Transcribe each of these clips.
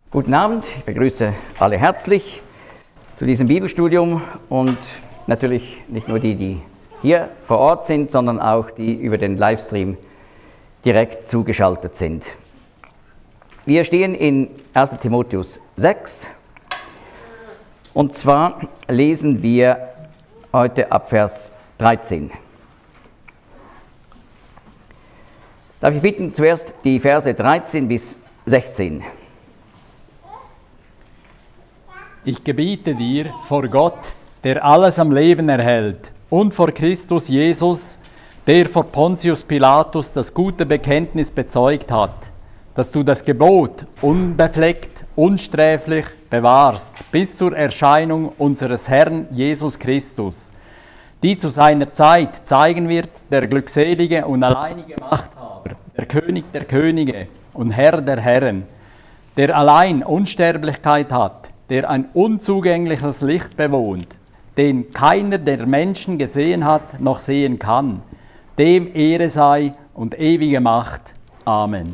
Guten Abend, ich begrüße alle herzlich zu diesem Bibelstudium und natürlich nicht nur die, die hier vor Ort sind, sondern auch die über den Livestream direkt zugeschaltet sind. Wir stehen in 1. Timotheus 6 und zwar lesen wir heute ab Vers 13. Darf ich bitten, zuerst die Verse 13 bis 16. Ich gebiete dir vor Gott, der alles am Leben erhält, und vor Christus Jesus, der vor Pontius Pilatus das gute Bekenntnis bezeugt hat, dass du das Gebot unbefleckt, unsträflich bewahrst, bis zur Erscheinung unseres Herrn Jesus Christus, die zu seiner Zeit zeigen wird, der glückselige und alleinige Machthaber, der König der Könige und Herr der Herren, der allein Unsterblichkeit hat, der ein unzugängliches Licht bewohnt, den keiner der Menschen gesehen hat noch sehen kann, dem Ehre sei und ewige Macht. Amen.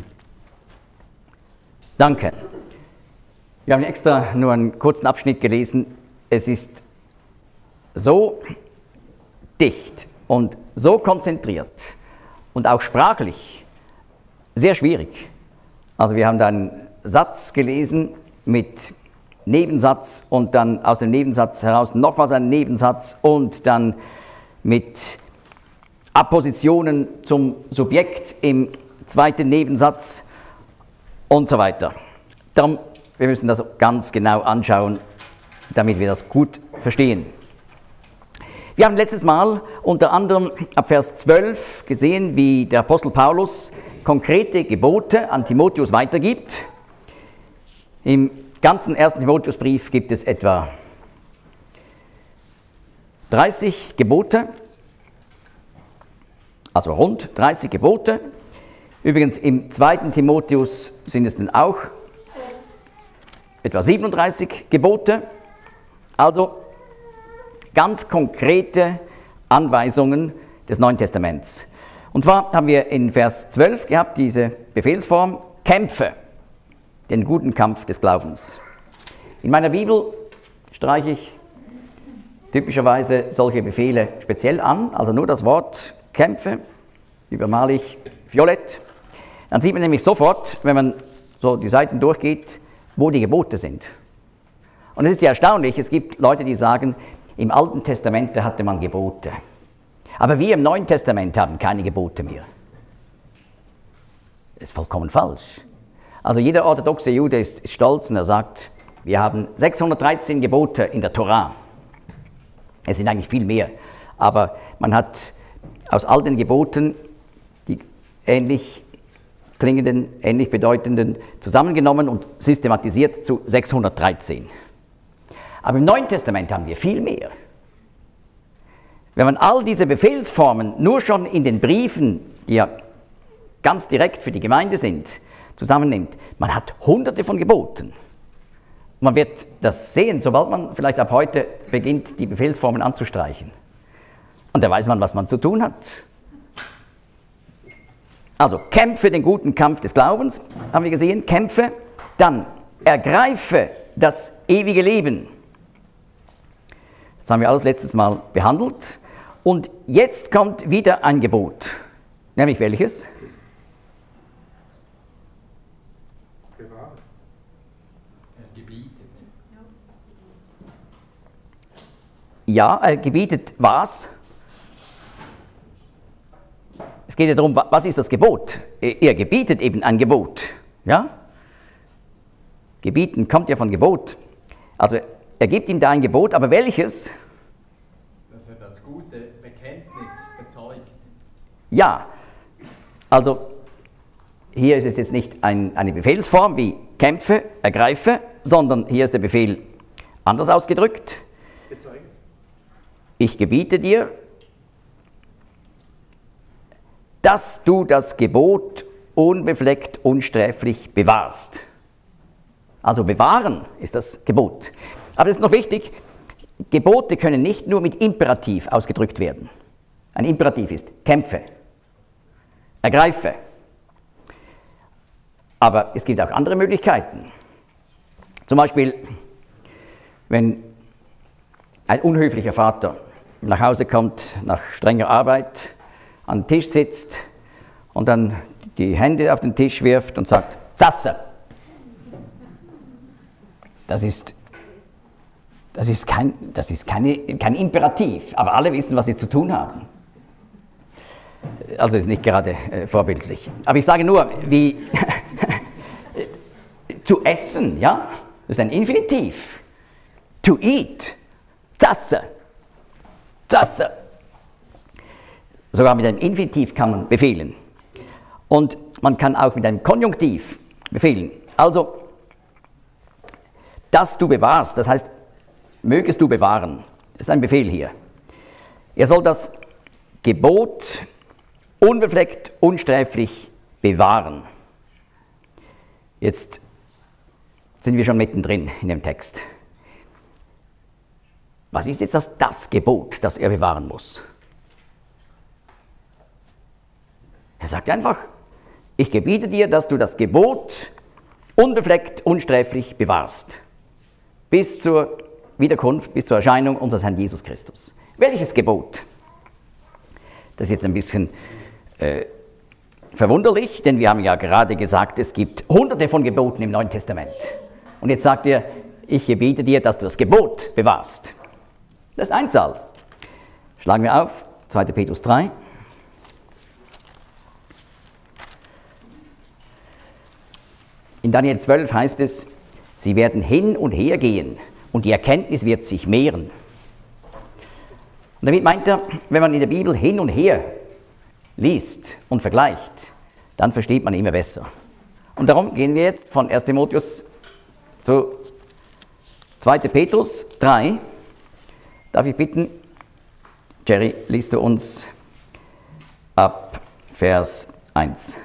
Danke. Wir haben extra nur einen kurzen Abschnitt gelesen. Es ist so dicht und so konzentriert und auch sprachlich sehr schwierig. Also wir haben da einen Satz gelesen mit Nebensatz und dann aus dem Nebensatz heraus nochmals einen Nebensatz und dann mit Appositionen zum Subjekt im zweiten Nebensatz und so weiter. Darum, wir müssen das ganz genau anschauen, damit wir das gut verstehen. Wir haben letztes Mal unter anderem ab Vers 12 gesehen, wie der Apostel Paulus konkrete Gebote an Timotheus weitergibt. Im ganzen 1. Timotheusbrief gibt es etwa 30 Gebote, also rund 30 Gebote. Übrigens im 2. Timotheus sind es dann auch etwa 37 Gebote. Also ganz konkrete Anweisungen des Neuen Testaments. Und zwar haben wir in Vers 12 gehabt diese Befehlsform: Kämpfe den guten Kampf des Glaubens. In meiner Bibel streiche ich typischerweise solche Befehle speziell an, also nur das Wort Kämpfe, übermale ich violett. Dann sieht man nämlich sofort, wenn man so die Seiten durchgeht, wo die Gebote sind. Und es ist ja erstaunlich, es gibt Leute, die sagen, im Alten Testament da hatte man Gebote. Aber wir im Neuen Testament haben keine Gebote mehr. Das ist vollkommen falsch. Also jeder orthodoxe Jude ist stolz und er sagt, wir haben 613 Gebote in der Tora. Es sind eigentlich viel mehr, aber man hat aus all den Geboten die ähnlich klingenden, ähnlich bedeutenden zusammengenommen und systematisiert zu 613. Aber im Neuen Testament haben wir viel mehr. Wenn man all diese Befehlsformen nur schon in den Briefen, die ja ganz direkt für die Gemeinde sind, zusammennimmt, man hat hunderte von Geboten. Man wird das sehen, sobald man vielleicht ab heute beginnt, die Befehlsformen anzustreichen. Und da weiß man, was man zu tun hat. Also, kämpfe den guten Kampf des Glaubens, haben wir gesehen, kämpfe, dann ergreife das ewige Leben. Das haben wir alles letztes Mal behandelt. Und jetzt kommt wieder ein Gebot, nämlich welches? Ja, er gebietet was? Es geht ja darum, was ist das Gebot? Er gebietet eben ein Gebot. Ja? Gebieten kommt ja von Gebot. Also er gibt ihm da ein Gebot, aber welches? Dass er das gute Bekenntnis bezeugt. Ja, also hier ist es jetzt nicht eine Befehlsform wie kämpfe, ergreife, sondern hier ist der Befehl anders ausgedrückt. Bezeugen. Ich gebiete dir, dass du das Gebot unbefleckt, unsträflich bewahrst. Also bewahren ist das Gebot. Aber es ist noch wichtig, Gebote können nicht nur mit Imperativ ausgedrückt werden. Ein Imperativ ist kämpfe, ergreife. Aber es gibt auch andere Möglichkeiten. Zum Beispiel, wenn ein unhöflicher Vater nach Hause kommt, nach strenger Arbeit, an den Tisch sitzt und dann die Hände auf den Tisch wirft und sagt, Zasse. Das ist kein Imperativ, aber alle wissen, was sie zu tun haben. Also ist nicht gerade vorbildlich. Aber ich sage nur, wie zu essen, ja, das ist ein Infinitiv. To eat, Zasse, Zasse. Sogar mit einem Infinitiv kann man befehlen. Und man kann auch mit einem Konjunktiv befehlen. Also, dass du bewahrst, das heißt, mögest du bewahren. Das ist ein Befehl hier. Er soll das Gebot unbefleckt, unsträflich bewahren. Jetzt sind wir schon mittendrin in dem Text. Was ist jetzt das Gebot, das er bewahren muss? Er sagt einfach, ich gebiete dir, dass du das Gebot unbefleckt, unsträflich bewahrst. Bis zur Wiederkunft, bis zur Erscheinung unseres Herrn Jesus Christus. Welches Gebot? Das ist jetzt ein bisschen verwunderlich, denn wir haben ja gerade gesagt, es gibt hunderte von Geboten im Neuen Testament. Und jetzt sagt er, ich gebiete dir, dass du das Gebot bewahrst. Das ist Einzahl. Schlagen wir auf, 2. Petrus 3. In Daniel 12 heißt es, sie werden hin und her gehen und die Erkenntnis wird sich mehren. Und damit meint er, wenn man in der Bibel hin und her liest und vergleicht, dann versteht man immer besser. Und darum gehen wir jetzt von 1. Timotheus zu 2. Petrus 3. Darf ich bitten, Jerry, liest du uns ab Vers 1.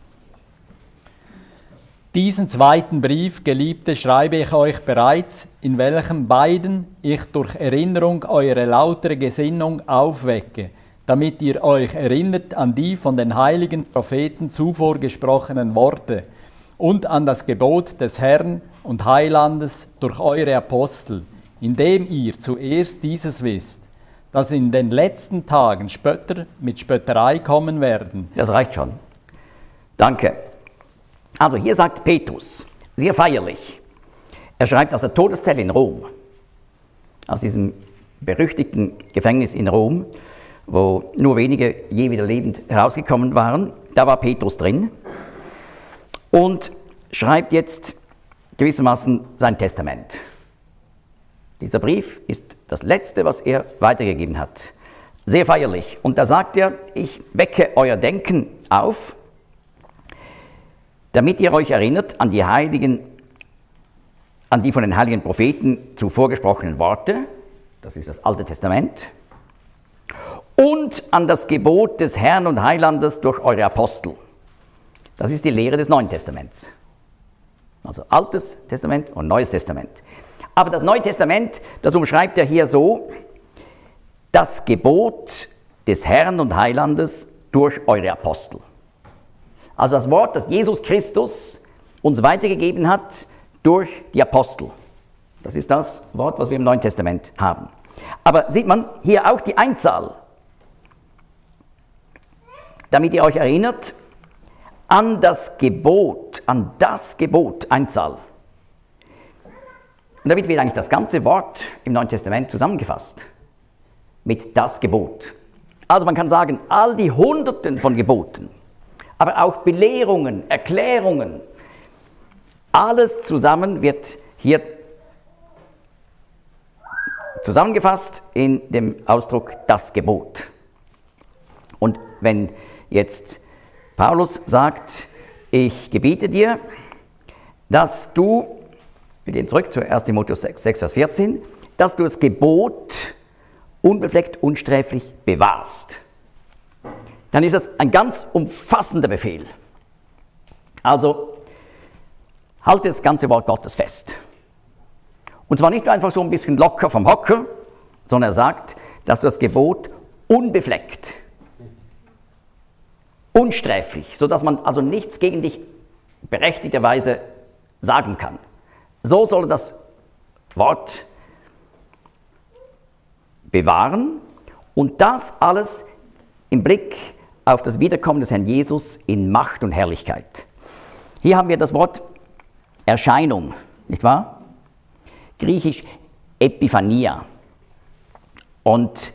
Diesen zweiten Brief, Geliebte, schreibe ich euch bereits, in welchem beiden ich durch Erinnerung eure lautere Gesinnung aufwecke, damit ihr euch erinnert an die von den heiligen Propheten zuvor gesprochenen Worte und an das Gebot des Herrn und Heilandes durch eure Apostel, indem ihr zuerst dieses wisst, dass in den letzten Tagen Spötter mit Spötterei kommen werden. Das reicht schon. Danke. Also hier sagt Petrus, sehr feierlich, er schreibt aus der Todeszelle in Rom, aus diesem berüchtigten Gefängnis in Rom, wo nur wenige je wieder lebend herausgekommen waren, da war Petrus drin und schreibt jetzt gewissermaßen sein Testament. Dieser Brief ist das Letzte, was er weitergegeben hat. Sehr feierlich. Und da sagt er, ich wecke euer Denken auf, damit ihr euch erinnert an die von den heiligen Propheten zuvor gesprochenen Worte, das ist das Alte Testament, und an das Gebot des Herrn und Heilandes durch eure Apostel. Das ist die Lehre des Neuen Testaments. Also Altes Testament und Neues Testament. Aber das Neue Testament, das umschreibt er hier so, das Gebot des Herrn und Heilandes durch eure Apostel. Also das Wort, das Jesus Christus uns weitergegeben hat durch die Apostel. Das ist das Wort, was wir im Neuen Testament haben. Aber sieht man hier auch die Einzahl, damit ihr euch erinnert an das Gebot, Einzahl. Und damit wird eigentlich das ganze Wort im Neuen Testament zusammengefasst mit das Gebot. Also man kann sagen, all die Hunderten von Geboten, aber auch Belehrungen, Erklärungen, alles zusammen wird hier zusammengefasst in dem Ausdruck das Gebot. Und wenn jetzt Paulus sagt, ich gebiete dir, dass du, wir gehen zurück zu 1. Timotheus 6, Vers 14, dass du das Gebot unbefleckt, unsträflich bewahrst, dann ist das ein ganz umfassender Befehl. Also halte das ganze Wort Gottes fest. Und zwar nicht nur einfach so ein bisschen locker vom Hocker, sondern er sagt, dass du das Gebot unbefleckt, unsträflich, sodass man also nichts gegen dich berechtigterweise sagen kann. so soll er das Wort bewahren und das alles im Blick auf das Wiederkommen des Herrn Jesus in Macht und Herrlichkeit. Hier haben wir das Wort Erscheinung, nicht wahr? Griechisch Epiphania. Und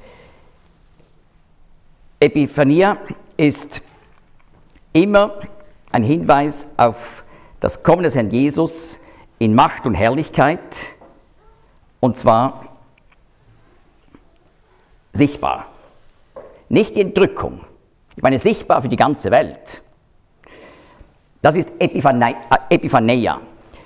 Epiphania ist immer ein Hinweis auf das Kommen des Herrn Jesus in Macht und Herrlichkeit, und zwar sichtbar. Nicht die Entrückung, ich meine sichtbar für die ganze Welt. Das ist Epiphaneia.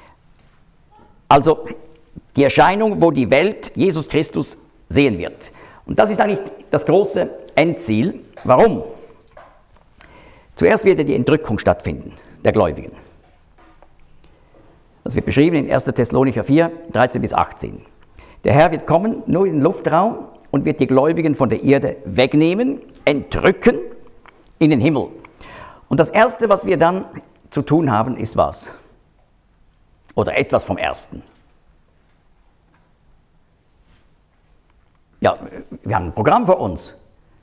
Also die Erscheinung, wo die Welt Jesus Christus sehen wird. Und das ist eigentlich das große Endziel. Warum? Zuerst wird ja die Entrückung stattfinden, der Gläubigen. Das wird beschrieben in 1. Thessalonicher 4, 13 bis 18. Der Herr wird kommen, nur in den Luftraum, und wird die Gläubigen von der Erde wegnehmen, entrücken in den Himmel. Und das Erste, was wir dann zu tun haben, ist was? Oder etwas vom Ersten. Ja, wir haben ein Programm vor uns.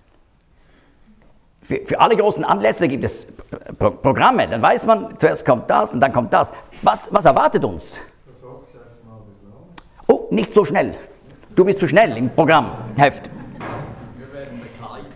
Für alle großen Anlässe gibt es Programme. Dann weiß man, zuerst kommt das und dann kommt das. Was erwartet uns? Das Hochzeitsmahl ist lang. Oh, nicht so schnell. Du bist zu schnell im Programmheft. Wir werden bekleidet.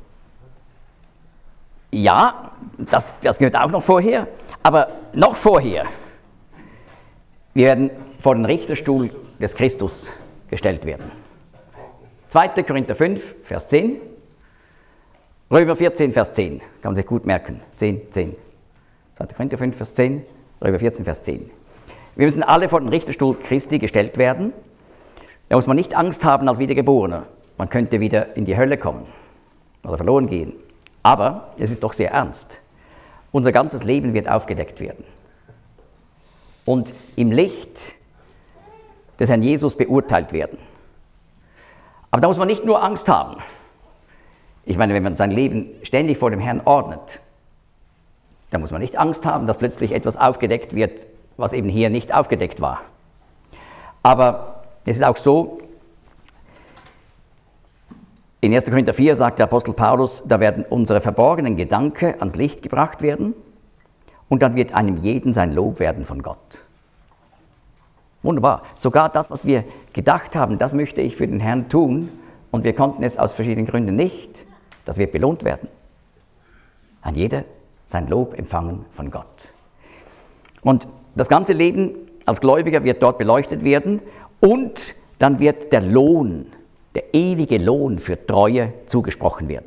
Ja, das gehört auch noch vorher. Aber noch vorher. Wir werden vor den Richterstuhl des Christus gestellt werden. 2. Korinther 5, Vers 10. Römer 14, Vers 10, kann man sich gut merken, 10, 10. 2. Korinther 5, Vers 10, Römer 14, Vers 10. Wir müssen alle vor den Richterstuhl Christi gestellt werden. Da muss man nicht Angst haben als Wiedergeborener. Man könnte wieder in die Hölle kommen oder verloren gehen. Aber es ist doch sehr ernst. Unser ganzes Leben wird aufgedeckt werden. Und im Licht des Herrn Jesus beurteilt werden. Aber da muss man nicht nur Angst haben. Ich meine, wenn man sein Leben ständig vor dem Herrn ordnet, dann muss man nicht Angst haben, dass plötzlich etwas aufgedeckt wird, was eben hier nicht aufgedeckt war. Aber es ist auch so, in 1. Korinther 4 sagt der Apostel Paulus, da werden unsere verborgenen Gedanken ans Licht gebracht werden und dann wird einem jeden sein Lob werden von Gott. Wunderbar. Sogar das, was wir gedacht haben, das möchte ich für den Herrn tun und wir konnten es aus verschiedenen Gründen nicht, das wird belohnt werden. An jeder sein Lob empfangen von Gott. Und das ganze Leben als Gläubiger wird dort beleuchtet werden und dann wird der Lohn, der ewige Lohn für Treue zugesprochen werden.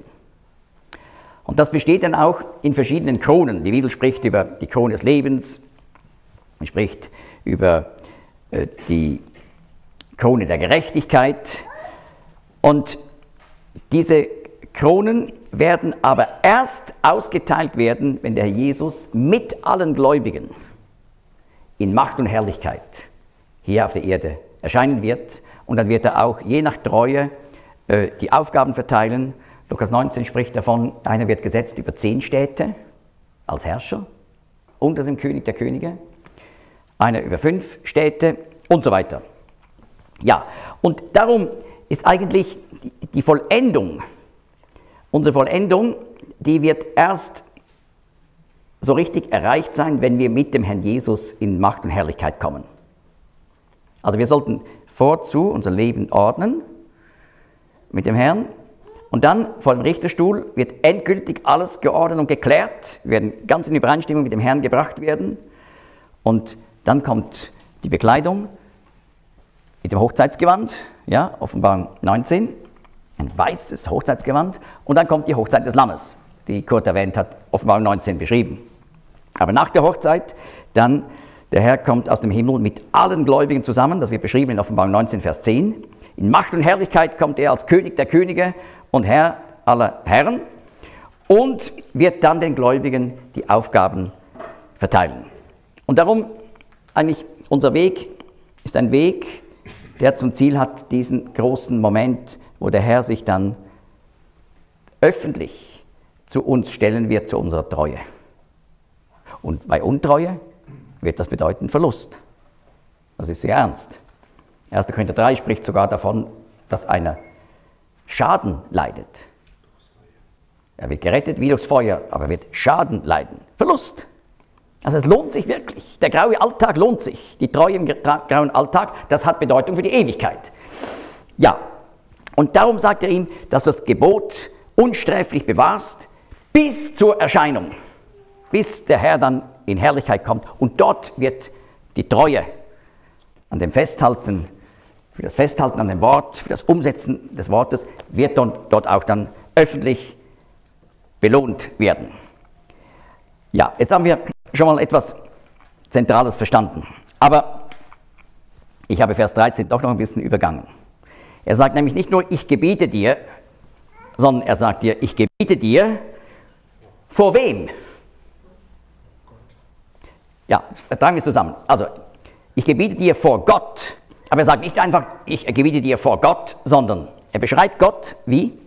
Und das besteht dann auch in verschiedenen Kronen. Die Bibel spricht über die Krone des Lebens, sie spricht über die Krone der Gerechtigkeit. Und diese Kronen werden aber erst ausgeteilt werden, wenn der Herr Jesus mit allen Gläubigen in Macht und Herrlichkeit hier auf der Erde erscheinen wird. Und dann wird er auch je nach Treue die Aufgaben verteilen. Lukas 19 spricht davon, einer wird gesetzt über 10 Städte als Herrscher unter dem König der Könige, einer über 5 Städte und so weiter. Ja, und darum ist eigentlich die Vollendung, unsere Vollendung, die wird erst so richtig erreicht sein, wenn wir mit dem Herrn Jesus in Macht und Herrlichkeit kommen. Also wir sollten vorzu unser Leben ordnen mit dem Herrn und dann vor dem Richterstuhl wird endgültig alles geordnet und geklärt, wir werden ganz in Übereinstimmung mit dem Herrn gebracht werden und dann kommt die Bekleidung mit dem Hochzeitsgewand, ja, Offenbarung 19, ein weißes Hochzeitsgewand und dann kommt die Hochzeit des Lammes, die Kurt erwähnt hat, Offenbarung 19 beschrieben. Aber nach der Hochzeit, dann der Herr kommt aus dem Himmel mit allen Gläubigen zusammen, das wird beschrieben in Offenbarung 19, Vers 10. In Macht und Herrlichkeit kommt er als König der Könige und Herr aller Herren und wird dann den Gläubigen die Aufgaben verteilen. Und darum eigentlich unser Weg ist ein Weg, der zum Ziel hat, diesen großen Moment, wo der Herr sich dann öffentlich zu uns stellen wird, zu unserer Treue. Und bei Untreue wird das bedeuten Verlust. Das ist sehr ernst. 1. Korinther 3 spricht sogar davon, dass einer Schaden leidet. Er wird gerettet wie durchs Feuer, aber er wird Schaden leiden. Verlust. Also es lohnt sich wirklich. Der graue Alltag lohnt sich. Die Treue im grauen Alltag, das hat Bedeutung für die Ewigkeit. Ja, und darum sagt er ihm, dass du das Gebot unsträflich bewahrst bis zur Erscheinung. Bis der Herr dann in Herrlichkeit kommt. Und dort wird die Treue an dem Festhalten, für das Festhalten an dem Wort, für das Umsetzen des Wortes, wird dort auch dann öffentlich belohnt werden. Ja, jetzt haben wir schon mal etwas Zentrales verstanden. Aber ich habe Vers 13 doch noch ein bisschen übergangen. Er sagt nämlich nicht nur, ich gebiete dir, sondern er sagt dir, ich gebiete dir, vor wem? Ja, tragen wir es zusammen. Also, ich gebiete dir vor Gott, aber er sagt nicht einfach, ich gebiete dir vor Gott, sondern er beschreibt Gott wie?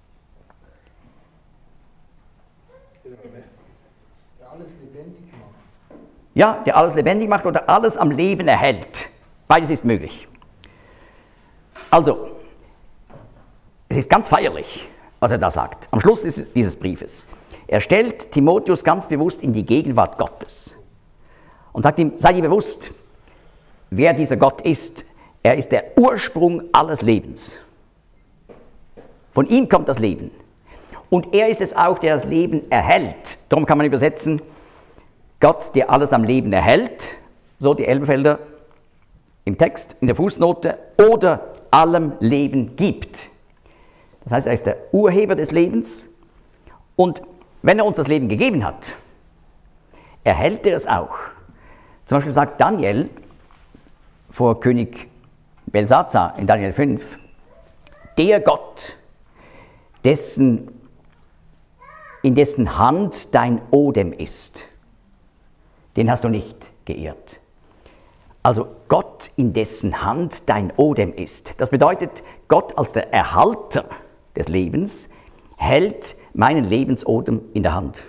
Der alles lebendig macht. Ja, der alles lebendig macht oder alles am Leben erhält. Beides ist möglich. Also, es ist ganz feierlich, was er da sagt. Am Schluss dieses Briefes. Er stellt Timotheus ganz bewusst in die Gegenwart Gottes und sagt ihm, sei dir bewusst, wer dieser Gott ist. Er ist der Ursprung alles Lebens. Von ihm kommt das Leben. Und er ist es auch, der das Leben erhält. Darum kann man übersetzen, Gott, der alles am Leben erhält, so die Elberfelder im Text, in der Fußnote, oder allem Leben gibt. Das heißt, er ist der Urheber des Lebens und wenn er uns das Leben gegeben hat, erhält er es auch. Zum Beispiel sagt Daniel vor König Belsazar in Daniel 5, der Gott, in dessen Hand dein Odem ist, den hast du nicht geehrt. Also Gott, in dessen Hand dein Odem ist. Das bedeutet, Gott als der Erhalter des Lebens hält meinen Lebensodem in der Hand.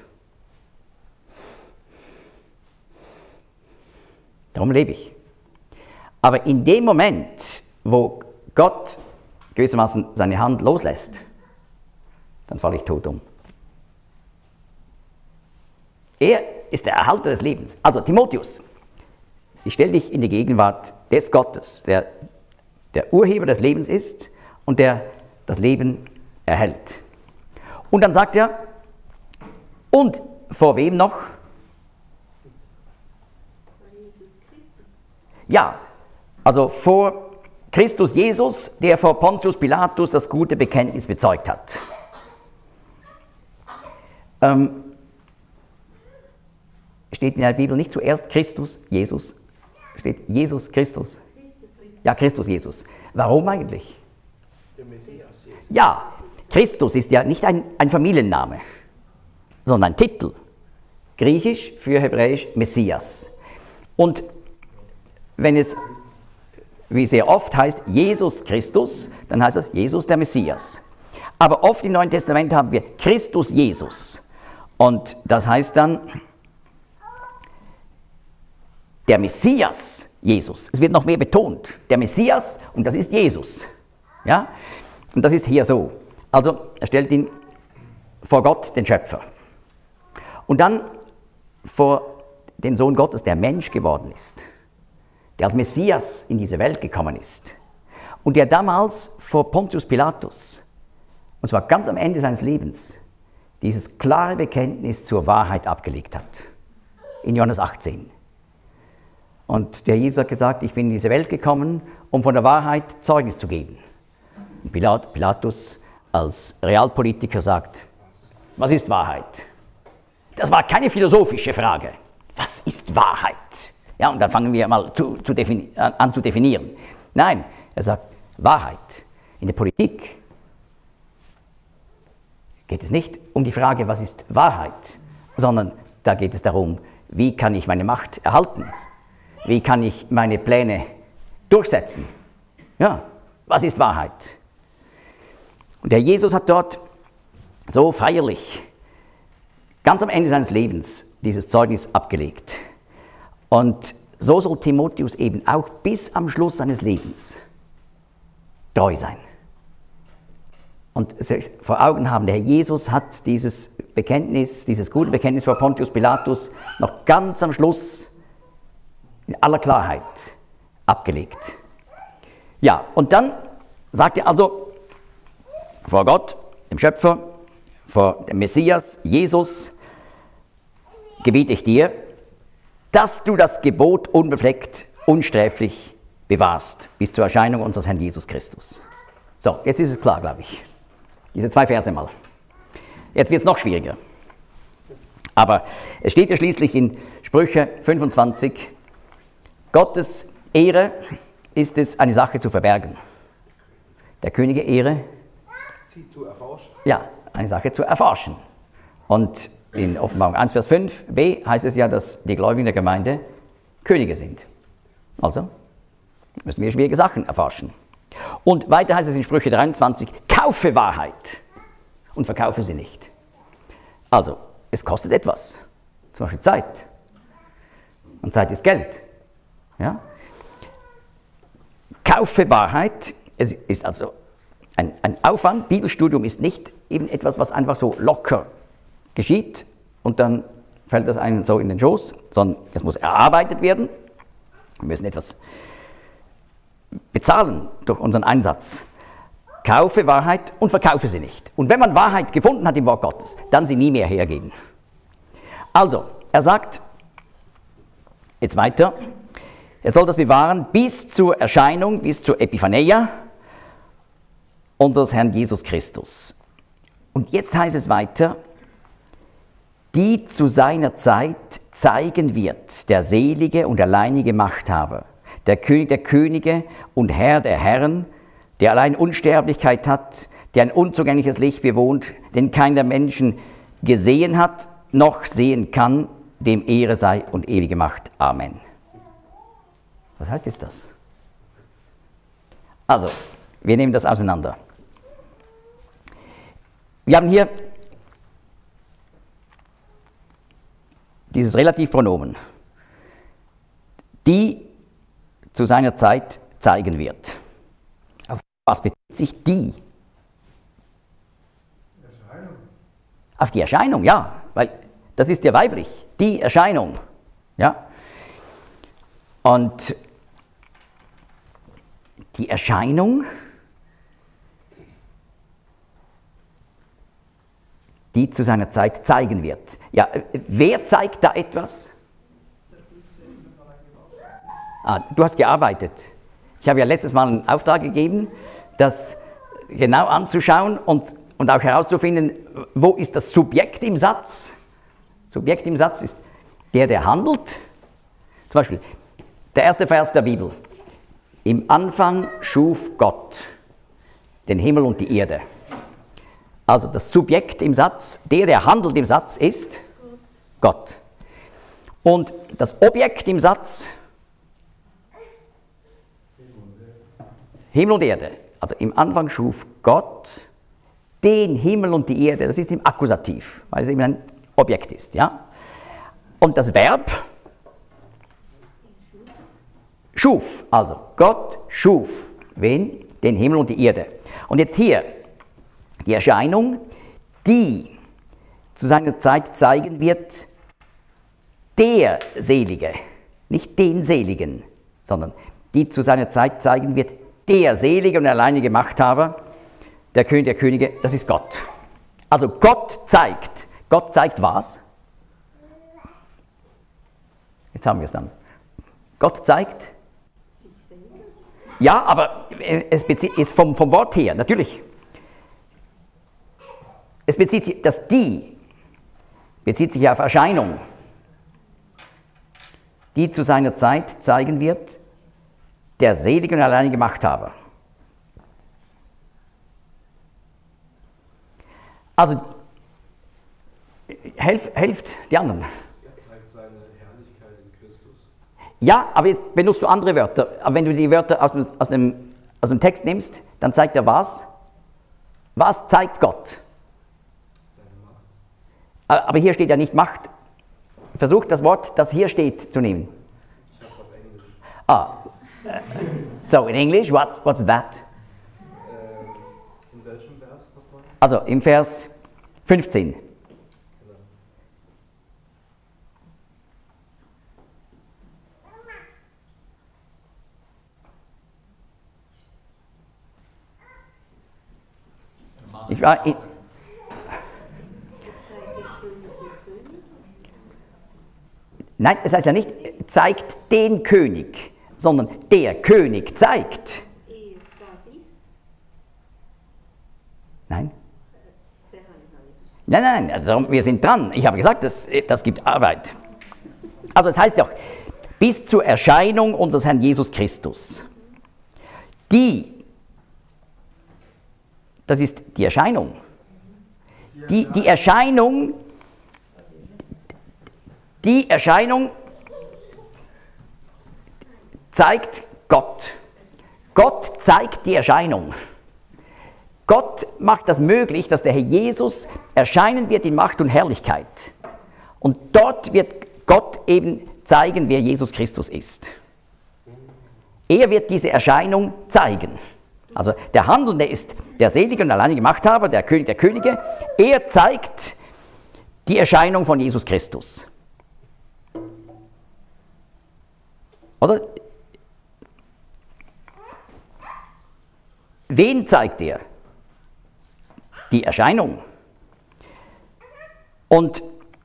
Darum lebe ich. Aber in dem Moment, wo Gott gewissermaßen seine Hand loslässt, dann falle ich tot um. Er ist der Erhalter des Lebens. Also Timotheus, ich stelle dich in die Gegenwart des Gottes, der Urheber des Lebens ist und der das Leben erhält. Und dann sagt er, und vor wem noch? Ja, also vor Christus Jesus, der vor Pontius Pilatus das gute Bekenntnis bezeugt hat. Steht in der Bibel nicht zuerst Christus, Jesus? Steht Jesus Christus? Ja, Christus Jesus. Warum eigentlich? Der Messias. Ja, Christus ist ja nicht ein Familienname, sondern ein Titel. Griechisch für Hebräisch Messias. Und wenn es, wie sehr oft heißt, Jesus Christus, dann heißt es Jesus der Messias. Aber oft im Neuen Testament haben wir Christus Jesus. Und das heißt dann der Messias Jesus. Es wird noch mehr betont. Der Messias und das ist Jesus. Ja? Und das ist hier so. Also er stellt ihn vor Gott, den Schöpfer. Und dann vor den Sohn Gottes, der Mensch geworden ist. Der als Messias in diese Welt gekommen ist. Und der damals vor Pontius Pilatus, und zwar ganz am Ende seines Lebens, dieses klare Bekenntnis zur Wahrheit abgelegt hat. In Johannes 18. Und der Jesus hat gesagt, ich bin in diese Welt gekommen, um von der Wahrheit Zeugnis zu geben. Und Pilatus als Realpolitiker sagt, was ist Wahrheit? Das war keine philosophische Frage. Was ist Wahrheit? Ja, und dann fangen wir mal an zu definieren. Nein, er sagt, Wahrheit. In der Politik geht es nicht um die Frage, was ist Wahrheit, sondern da geht es darum, wie kann ich meine Macht erhalten? Wie kann ich meine Pläne durchsetzen? Ja, was ist Wahrheit? Und der Jesus hat dort so feierlich, ganz am Ende seines Lebens, dieses Zeugnis abgelegt. Und so soll Timotheus eben auch bis am Schluss seines Lebens treu sein. Und vor Augen haben, der Herr Jesus hat dieses Bekenntnis, dieses gute Bekenntnis vor Pontius Pilatus noch ganz am Schluss in aller Klarheit abgelegt. Ja, und dann sagt er also vor Gott, dem Schöpfer, vor dem Messias, Jesus, gebiete ich dir, dass du das Gebot unbefleckt, unsträflich bewahrst, bis zur Erscheinung unseres Herrn Jesus Christus. So, jetzt ist es klar, glaube ich. Diese 2 Verse mal. Jetzt wird es noch schwieriger. Aber es steht ja schließlich in Sprüche 25, Gottes Ehre ist es, eine Sache zu verbergen. Der Könige Ehre, Sie zu erforschen. ja, eine Sache zu erforschen. Und in Offenbarung 1, Vers 5b heißt es ja, dass die Gläubigen der Gemeinde Könige sind. Also müssen wir schwierige Sachen erforschen. Und weiter heißt es in Sprüche 23, kaufe Wahrheit und verkaufe sie nicht. Also, es kostet etwas, zum Beispiel Zeit. Und Zeit ist Geld. Ja? Kaufe Wahrheit, es ist also ein Aufwand. Bibelstudium ist nicht eben etwas, was einfach so locker geschieht und dann fällt das einem so in den Schoß, sondern es muss erarbeitet werden. Wir müssen etwas bezahlen durch unseren Einsatz. Kaufe Wahrheit und verkaufe sie nicht. Und wenn man Wahrheit gefunden hat im Wort Gottes, dann sie nie mehr hergeben. Also, er sagt, jetzt weiter, er soll das bewahren bis zur Erscheinung, bis zur Epiphaneia unseres Herrn Jesus Christus. Und jetzt heißt es weiter, die zu seiner Zeit zeigen wird, der selige und alleinige Machthaber, der König der Könige und Herr der Herren, der allein Unsterblichkeit hat, der ein unzugängliches Licht bewohnt, den keiner Menschen gesehen hat, noch sehen kann, dem Ehre sei und ewige Macht. Amen. Was heißt jetzt das? Also, wir nehmen das auseinander. Wir haben hier dieses Relativpronomen, die zu seiner Zeit zeigen wird. Auf was bezieht sich die? Erscheinung. Auf die Erscheinung, ja, weil das ist ja weiblich, die Erscheinung. Ja? Und die Erscheinung, die zu seiner Zeit zeigen wird. Ja, wer zeigt da etwas? Du hast gearbeitet. Ich habe ja letztes Mal einen Auftrag gegeben, das genau anzuschauen und auch herauszufinden, wo ist das Subjekt im Satz. Subjekt im Satz ist der handelt. Zum Beispiel der erste Vers der Bibel. Im Anfang schuf Gott den Himmel und die Erde. Also das Subjekt im Satz, der handelt im Satz, ist Gott. Und das Objekt im Satz, Himmel und Erde. Also im Anfang schuf Gott den Himmel und die Erde. Das ist im Akkusativ, weil es eben ein Objekt ist. Ja? Und das Verb schuf. Also Gott schuf. Wen? Den Himmel und die Erde. Und jetzt hier die Erscheinung, die zu seiner Zeit zeigen wird, der Selige, nicht den Seligen, sondern die zu seiner Zeit zeigen wird, der selige und alleinige Machthaber, der König der Könige, das ist Gott. Also Gott zeigt was? Jetzt haben wir es dann. Gott zeigt? Ja, aber es bezieht ist vom Wort her, natürlich. Es bezieht sich, das die bezieht sich auf Erscheinung, die zu seiner Zeit zeigen wird, der selige und alleinige Machthaber. Also, helft die anderen. Er zeigt seine Herrlichkeit in Christus. Ja, aber jetzt benutzt du andere Wörter. Aber wenn du die Wörter aus dem Text nimmst, dann zeigt er was? Was zeigt Gott? Seine Macht. Aber hier steht ja nicht Macht. Versucht das Wort, das hier steht, zu nehmen. Ich habe es auf So in English, what's that? In welchem Vers nochmal? Also im Vers 15. Ich war in, nein, das heißt ja nicht, zeigt den König, sondern der König zeigt. Nein? Nein, also wir sind dran. Ich habe gesagt, das gibt Arbeit. Also es heißt doch, bis zur Erscheinung unseres Herrn Jesus Christus. Das ist die Erscheinung. Die Erscheinung zeigt Gott. Gott zeigt die Erscheinung. Gott macht das möglich, dass der Herr Jesus erscheinen wird in Macht und Herrlichkeit. Und dort wird Gott eben zeigen, wer Jesus Christus ist. Er wird diese Erscheinung zeigen. Also der Handelnde ist der selige und alleinige Machthaber, der König der Könige. Er zeigt die Erscheinung von Jesus Christus. Oder? Wen zeigt er? Die Erscheinung. Und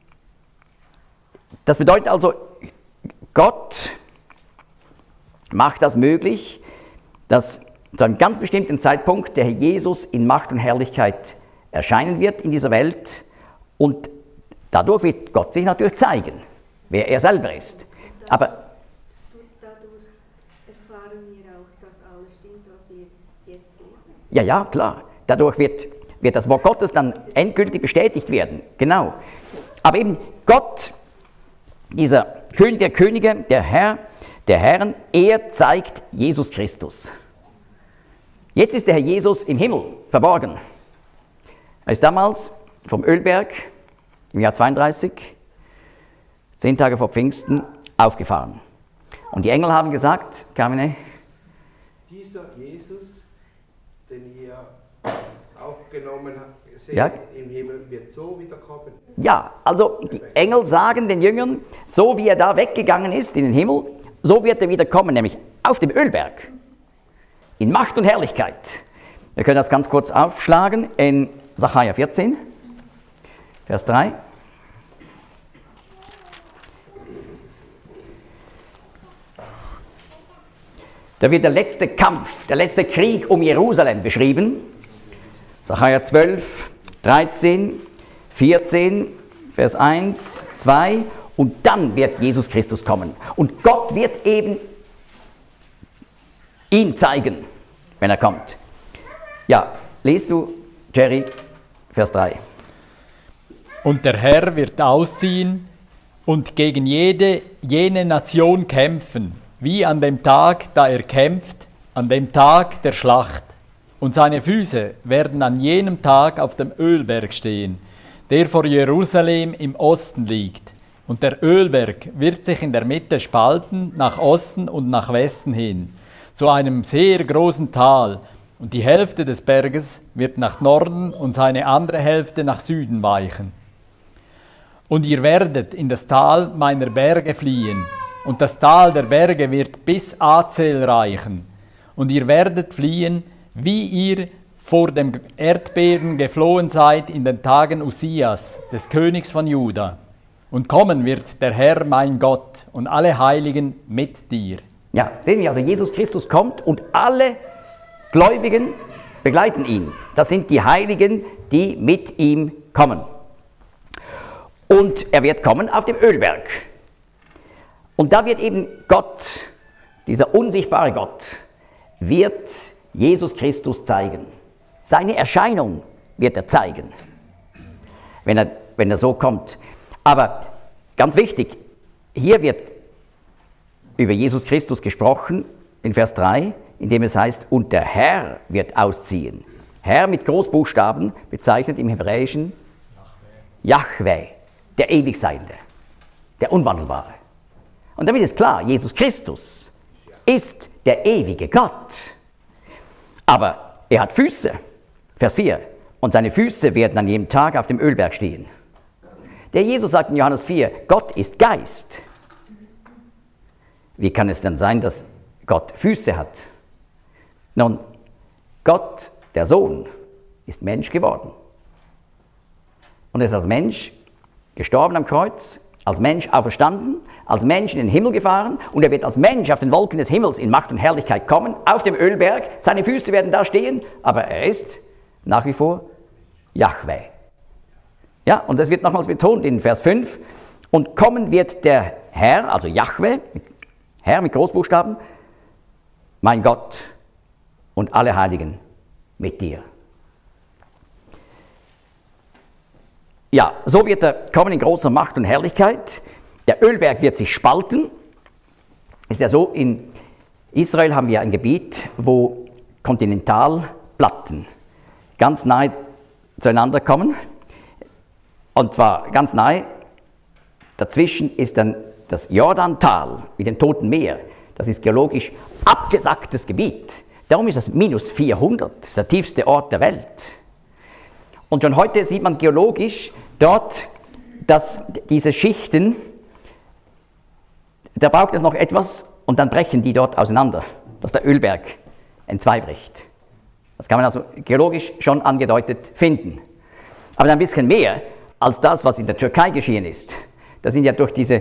das bedeutet also, Gott macht das möglich, dass zu einem ganz bestimmten Zeitpunkt der Herr Jesus in Macht und Herrlichkeit erscheinen wird in dieser Welt und dadurch wird Gott sich natürlich zeigen, wer er selber ist. Aber dadurch erfahren wir auch, dass alles stimmt, was wir jetzt lesen. ja, klar. Dadurch wird das Wort Gottes dann endgültig bestätigt werden. Genau. Aber eben Gott, dieser König der Könige, der Herr der Herren, er zeigt Jesus Christus. Jetzt ist der Herr Jesus im Himmel verborgen. Er ist damals vom Ölberg im Jahr 32, 10 Tage vor Pfingsten, aufgefahren. Und die Engel haben gesagt, Carmine, Dieser Jesus, den ihr aufgenommen seht Ja. im Himmel, wird so wiederkommen. ja, also die Engel sagen den Jüngern, so wie er da weggegangen ist in den Himmel, so wird er wieder kommen, nämlich auf dem Ölberg. In Macht und Herrlichkeit. Wir können das ganz kurz aufschlagen in Sacharja 14, Vers 3. Da wird der letzte Kampf, der letzte Krieg um Jerusalem beschrieben. Sacharja 12, 13, 14, Vers 1, 2. Und dann wird Jesus Christus kommen. Und Gott wird eben ihn zeigen, wenn er kommt. Ja, liest du, Jerry, Vers 3. Und der Herr wird ausziehen und gegen jene Nation kämpfen, wie an dem Tag, da er kämpft, an dem Tag der Schlacht. Und seine Füße werden an jenem Tag auf dem Ölberg stehen, der vor Jerusalem im Osten liegt. Und der Ölberg wird sich in der Mitte spalten, nach Osten und nach Westen hin, zu einem sehr großen Tal. Und die Hälfte des Berges wird nach Norden und seine andere Hälfte nach Süden weichen. Und ihr werdet in das Tal meiner Berge fliehen, und das Tal der Berge wird bis Azel reichen. Und ihr werdet fliehen, wie ihr vor dem Erdbeben geflohen seid in den Tagen Usias, des Königs von Juda. Und kommen wird der Herr, mein Gott, und alle Heiligen mit dir. Ja, sehen wir also, Jesus Christus kommt und alle Gläubigen begleiten ihn. Das sind die Heiligen, die mit ihm kommen. Und er wird kommen auf dem Ölberg. Und da wird eben Gott, dieser unsichtbare Gott, wird Jesus Christus zeigen. Seine Erscheinung wird er zeigen, wenn er so kommt. Aber ganz wichtig, hier wird über Jesus Christus gesprochen, in Vers 3, in dem es heißt, und der Herr wird ausziehen. Herr mit Großbuchstaben bezeichnet im Hebräischen Jahwe, der Ewigseiende, der Unwandelbare. Und damit ist klar, Jesus Christus ist der ewige Gott. Aber er hat Füße, Vers 4, und seine Füße werden an jedem Tag auf dem Ölberg stehen. Der Jesus sagt in Johannes 4, Gott ist Geist. Wie kann es denn sein, dass Gott Füße hat? Nun, Gott, der Sohn, ist Mensch geworden. Und er ist als Mensch gestorben am Kreuz, als Mensch auferstanden, als Mensch in den Himmel gefahren und er wird als Mensch auf den Wolken des Himmels in Macht und Herrlichkeit kommen, auf dem Ölberg, seine Füße werden da stehen, aber er ist nach wie vor Jahwe. Ja, und das wird nochmals betont in Vers 5. Und kommen wird der Herr, also Jahwe, Herr mit Großbuchstaben, mein Gott und alle Heiligen mit dir. Ja, so wird er kommen in großer Macht und Herrlichkeit. Der Ölberg wird sich spalten. Ist ja so, in Israel haben wir ein Gebiet, wo Kontinentalplatten ganz nahe zueinander kommen. Und zwar ganz nahe. Dazwischen ist dann das Jordantal mit dem Toten Meer. Das ist geologisch abgesacktes Gebiet. Darum ist das minus 400, das ist der tiefste Ort der Welt. Und schon heute sieht man geologisch dort, dass diese Schichten, da braucht es noch etwas und dann brechen die dort auseinander, dass der Ölberg entzweibricht. Das kann man also geologisch schon angedeutet finden. Aber ein bisschen mehr als das, was in der Türkei geschehen ist. Da sind ja durch diese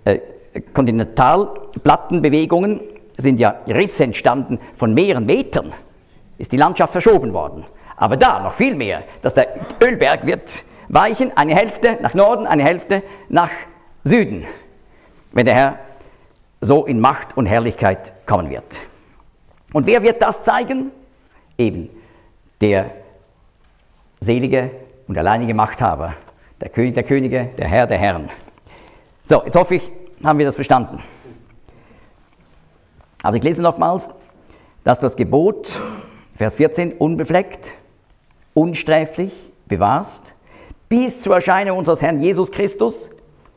Kontinentalplattenbewegungen sind ja Risse entstanden von mehreren Metern, ist die Landschaft verschoben worden. Aber da noch viel mehr, dass der Ölberg wird weichen, eine Hälfte nach Norden, eine Hälfte nach Süden, wenn der Herr so in Macht und Herrlichkeit kommen wird. Und wer wird das zeigen? Eben der selige und alleinige Machthaber, der König der Könige, der Herr der Herren. So, jetzt hoffe ich, haben wir das verstanden. Also ich lese nochmals, dass du das Gebot, Vers 14, unbefleckt, unsträflich bewahrst, bis zur Erscheinung unseres Herrn Jesus Christus,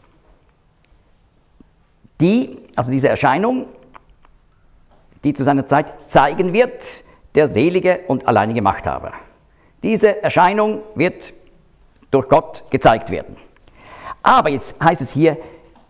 also diese Erscheinung, die zu seiner Zeit zeigen wird, der selige und alleinige Machthaber. Diese Erscheinung wird durch Gott gezeigt werden. Aber jetzt heißt es hier,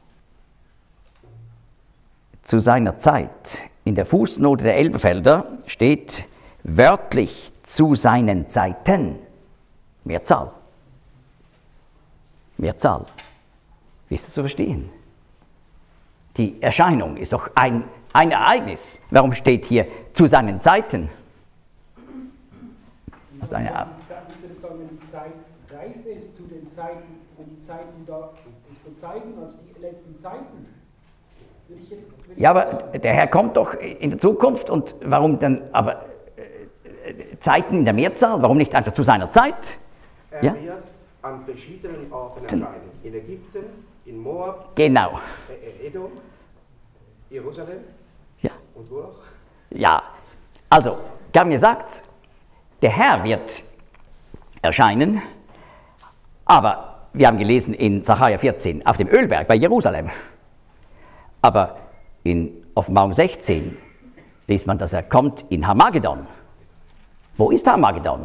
zu seiner Zeit. In der Fußnote der Elberfelder steht wörtlich zu seinen Zeiten. Mehrzahl. Mehrzahl. Wie ist das zu verstehen? Die Erscheinung ist doch ein Ereignis. Warum steht hier zu seinen Zeiten? Das ist eine Art. Ich würde sagen, wenn die Zeit reif ist zu den Zeiten, wenn die Zeiten da es bezeichnen als die letzten Zeiten, würde ich jetzt ja, aber der Herr kommt doch in der Zukunft und warum dann aber Zeiten in der Mehrzahl? Warum nicht einfach zu seiner Zeit? Er wird an verschiedenen Orten erscheinen. In Ägypten, in Moab, Genau. Edom, Jerusalem und wo auch? Ja, also, wir haben gesagt, der Herr wird erscheinen, aber wir haben gelesen in Sacharja 14 auf dem Ölberg bei Jerusalem. Aber in Offenbarung 16 liest man, dass er kommt in Harmagedon. Wo ist Harmagedon?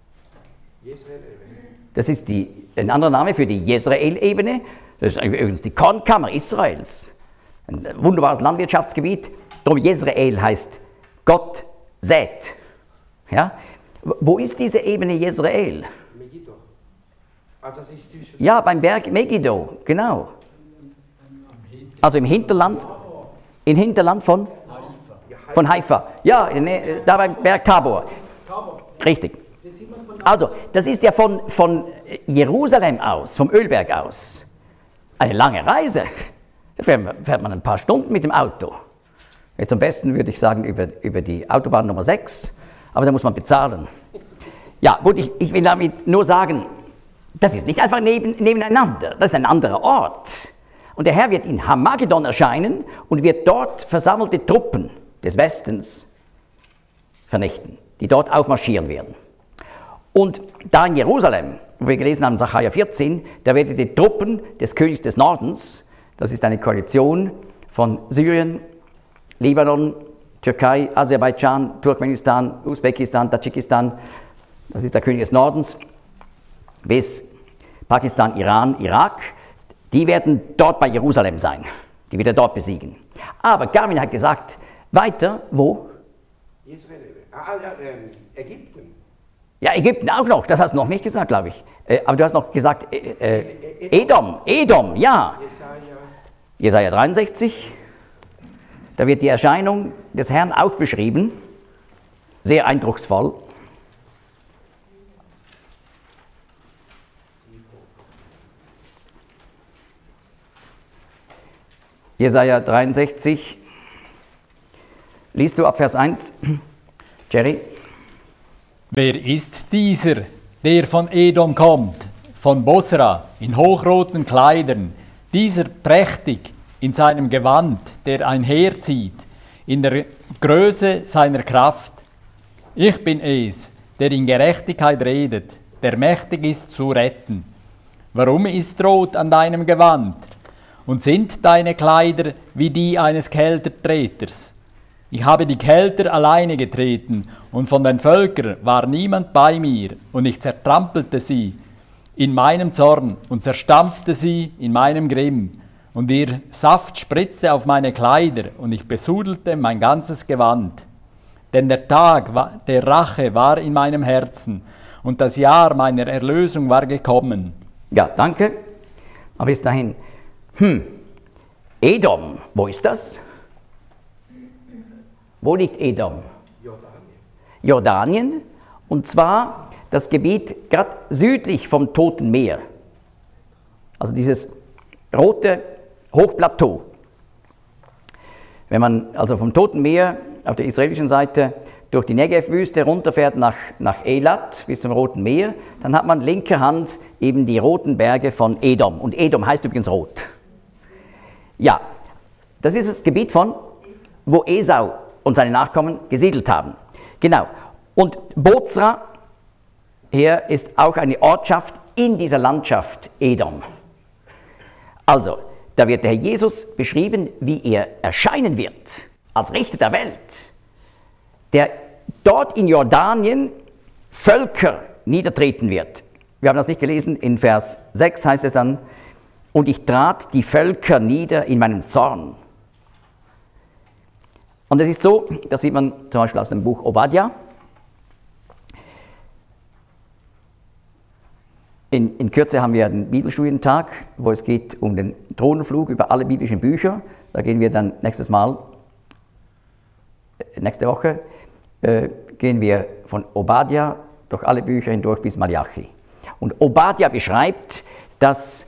Das ist ein anderer Name für die Jezreel-Ebene. Das ist übrigens die Kornkammer Israels. Ein wunderbares Landwirtschaftsgebiet. Darum Jezreel heißt Gott sät. Ja? Wo ist diese Ebene Jezreel? Megiddo. Also das ist zwischen Ja, beim Berg Megiddo, genau. Also im Hinterland von Haifa. Ja, da beim Berg Tabor. Richtig. Also, das ist ja von Jerusalem aus, vom Ölberg aus, eine lange Reise. Da fährt man ein paar Stunden mit dem Auto. Jetzt am besten würde ich sagen über die Autobahn Nummer 6, aber da muss man bezahlen. Ja, gut, ich will damit nur sagen, das ist nicht einfach nebeneinander, das ist ein anderer Ort. Und der Herr wird in Harmagedon erscheinen und wird dort versammelte Truppen des Westens vernichten, die dort aufmarschieren werden. Und da in Jerusalem, wo wir gelesen haben, Sacharja 14, da werden die Truppen des Königs des Nordens, das ist eine Koalition von Syrien, Libanon, Türkei, Aserbaidschan, Turkmenistan, Usbekistan, Tadschikistan, das ist der König des Nordens, bis Pakistan, Iran, Irak, die werden dort bei Jerusalem sein, die wird er dort besiegen. Aber Garmin hat gesagt, weiter, wo? Israel, Ägypten. Ja, Ägypten auch noch, das hast du noch nicht gesagt, glaube ich. Aber du hast noch gesagt, Edom, ja. Jesaja 63, da wird die Erscheinung des Herrn auch beschrieben, sehr eindrucksvoll. Jesaja 63, liest du ab Vers 1, Jerry? Wer ist dieser, der von Edom kommt, von Bosra, in hochroten Kleidern, dieser prächtig in seinem Gewand, der einherzieht, in der Größe seiner Kraft? Ich bin es, der in Gerechtigkeit redet, der mächtig ist zu retten. Warum ist Rot an deinem Gewand? Und sind deine Kleider wie die eines Keltertreters? Ich habe die Kelter alleine getreten, und von den Völkern war niemand bei mir, und ich zertrampelte sie in meinem Zorn und zerstampfte sie in meinem Grimm. Und ihr Saft spritzte auf meine Kleider, und ich besudelte mein ganzes Gewand. Denn der Tag der Rache war in meinem Herzen, und das Jahr meiner Erlösung war gekommen. Ja, danke. Aber bis dahin, Edom, wo ist das? Wo liegt Edom? Jordanien. Und zwar das Gebiet gerade südlich vom Toten Meer. Also dieses rote Hochplateau. Wenn man also vom Toten Meer auf der israelischen Seite durch die Negev-Wüste runterfährt nach Eilat bis zum Roten Meer, dann hat man linker Hand eben die roten Berge von Edom. Und Edom heißt übrigens rot. Ja, das ist das Gebiet wo Esau und seine Nachkommen gesiedelt haben. Genau. Und Bozra hier ist auch eine Ortschaft in dieser Landschaft Edom. Also, da wird der Herr Jesus beschrieben, wie er erscheinen wird, als Richter der Welt, der dort in Jordanien Völker niedertreten wird. Wir haben das nicht gelesen, in Vers 6 heißt es dann, und ich trat die Völker nieder in meinem Zorn. Und es ist so, das sieht man zum Beispiel aus dem Buch Obadja. In Kürze haben wir einen Bibelstudientag, wo es geht um den Thronenflug über alle biblischen Bücher. Da gehen wir dann nächste Woche, gehen wir von Obadja durch alle Bücher hindurch bis Malachi. Und Obadja beschreibt, dass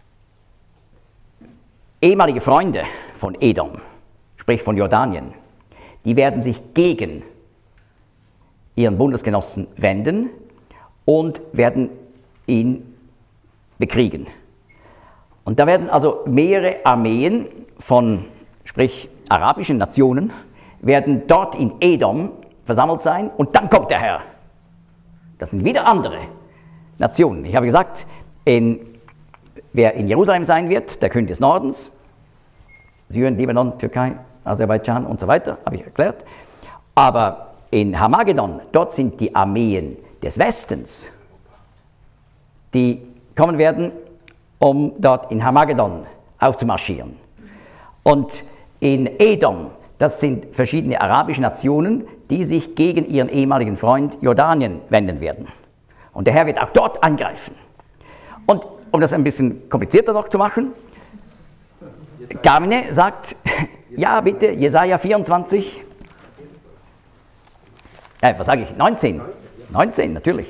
ehemalige Freunde von Edom, sprich von Jordanien, die werden sich gegen ihren Bundesgenossen wenden und werden ihn bekriegen. Und da werden also mehrere Armeen von, sprich arabischen Nationen, werden dort in Edom versammelt sein und dann kommt der Herr. Das sind wieder andere Nationen. Ich habe gesagt, wer in Jerusalem sein wird, der König des Nordens, Syrien, Libanon, Türkei, Aserbaidschan und so weiter, habe ich erklärt. Aber in Hamagedon, dort sind die Armeen des Westens, die kommen werden, um dort in Hamagedon aufzumarschieren. Und in Edom, das sind verschiedene arabische Nationen, die sich gegen ihren ehemaligen Freund Jordanien wenden werden. Und der Herr wird auch dort angreifen. Und um das ein bisschen komplizierter noch zu machen, Garmine sagt, ja bitte, Jesaja 24, was sage ich, 19, 19 natürlich.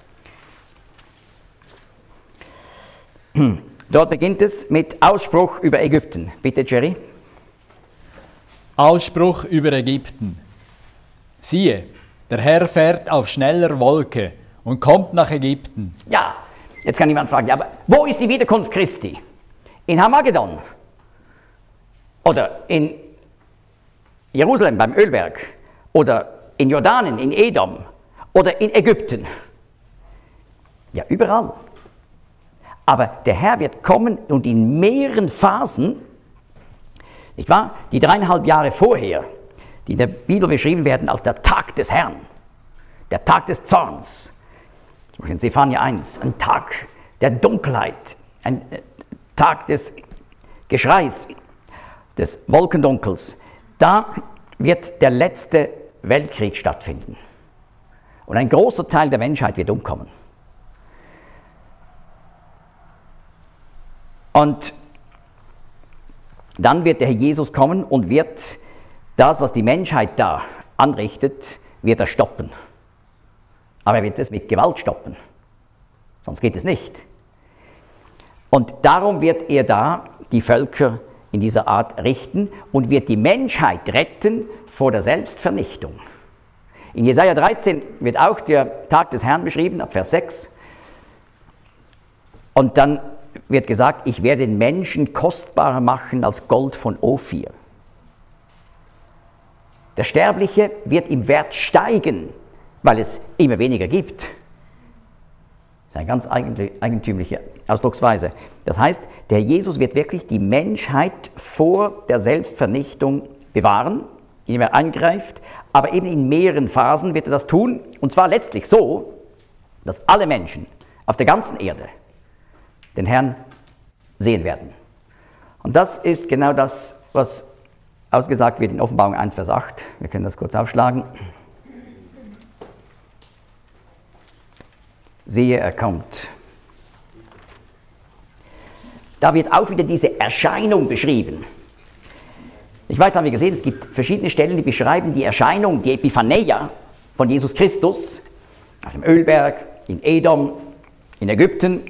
Dort beginnt es mit Ausspruch über Ägypten. Bitte, Jerry. Ausspruch über Ägypten. Siehe, der Herr fährt auf schneller Wolke und kommt nach Ägypten. Ja, jetzt kann jemand fragen, ja, aber wo ist die Wiederkunft Christi? In Hamagedon? Oder in Jerusalem beim Ölberg? Oder in Jordanien, in Edom? Oder in Ägypten? Ja, überall. Aber der Herr wird kommen und in mehreren Phasen, nicht wahr? Die 3,5 Jahre vorher, die in der Bibel beschrieben werden als der Tag des Herrn, der Tag des Zorns. Zum Beispiel in Zephania 1, ein Tag der Dunkelheit, ein Tag des Geschreis, des Wolkendunkels. Da wird der letzte Weltkrieg stattfinden. Und ein großer Teil der Menschheit wird umkommen. Und dann wird der Herr Jesus kommen und wird das, was die Menschheit da anrichtet, wird er stoppen. Aber er wird es mit Gewalt stoppen. Sonst geht es nicht. Und darum wird er da die Völker in dieser Art richten und wird die Menschheit retten vor der Selbstvernichtung. In Jesaja 13 wird auch der Tag des Herrn beschrieben, ab Vers 6. Und dann wird gesagt, ich werde den Menschen kostbarer machen als Gold von Ophir. Der Sterbliche wird im Wert steigen, weil es immer weniger gibt. Das ist eine ganz eigentümliche Ausdrucksweise. Das heißt, der Herr Jesus wird wirklich die Menschheit vor der Selbstvernichtung bewahren, indem er eingreift, aber eben in mehreren Phasen wird er das tun, und zwar letztlich so, dass alle Menschen auf der ganzen Erde den Herrn sehen werden. Und das ist genau das, was ausgesagt wird in Offenbarung 1, Vers 8. Wir können das kurz aufschlagen. Siehe, er kommt. Da wird auch wieder diese Erscheinung beschrieben. Nicht weiter haben wir gesehen, es gibt verschiedene Stellen, die beschreiben die Erscheinung, die Epiphaneia von Jesus Christus auf dem Ölberg, in Edom, in Ägypten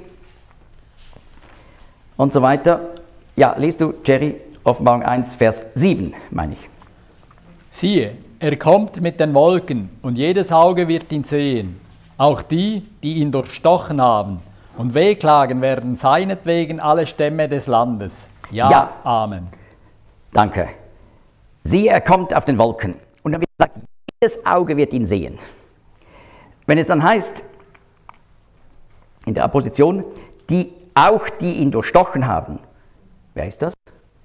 und so weiter. Ja, liest du, Jerry, Offenbarung 1, Vers 7, meine ich. Siehe, er kommt mit den Wolken, und jedes Auge wird ihn sehen, auch die, die ihn durchstochen haben, und wehklagen werden seinetwegen alle Stämme des Landes. Ja. Amen. Danke. Siehe, er kommt auf den Wolken. Und dann wird gesagt, jedes Auge wird ihn sehen. Wenn es dann heißt, in der Apposition, auch die ihn durchstochen haben, wer ist das?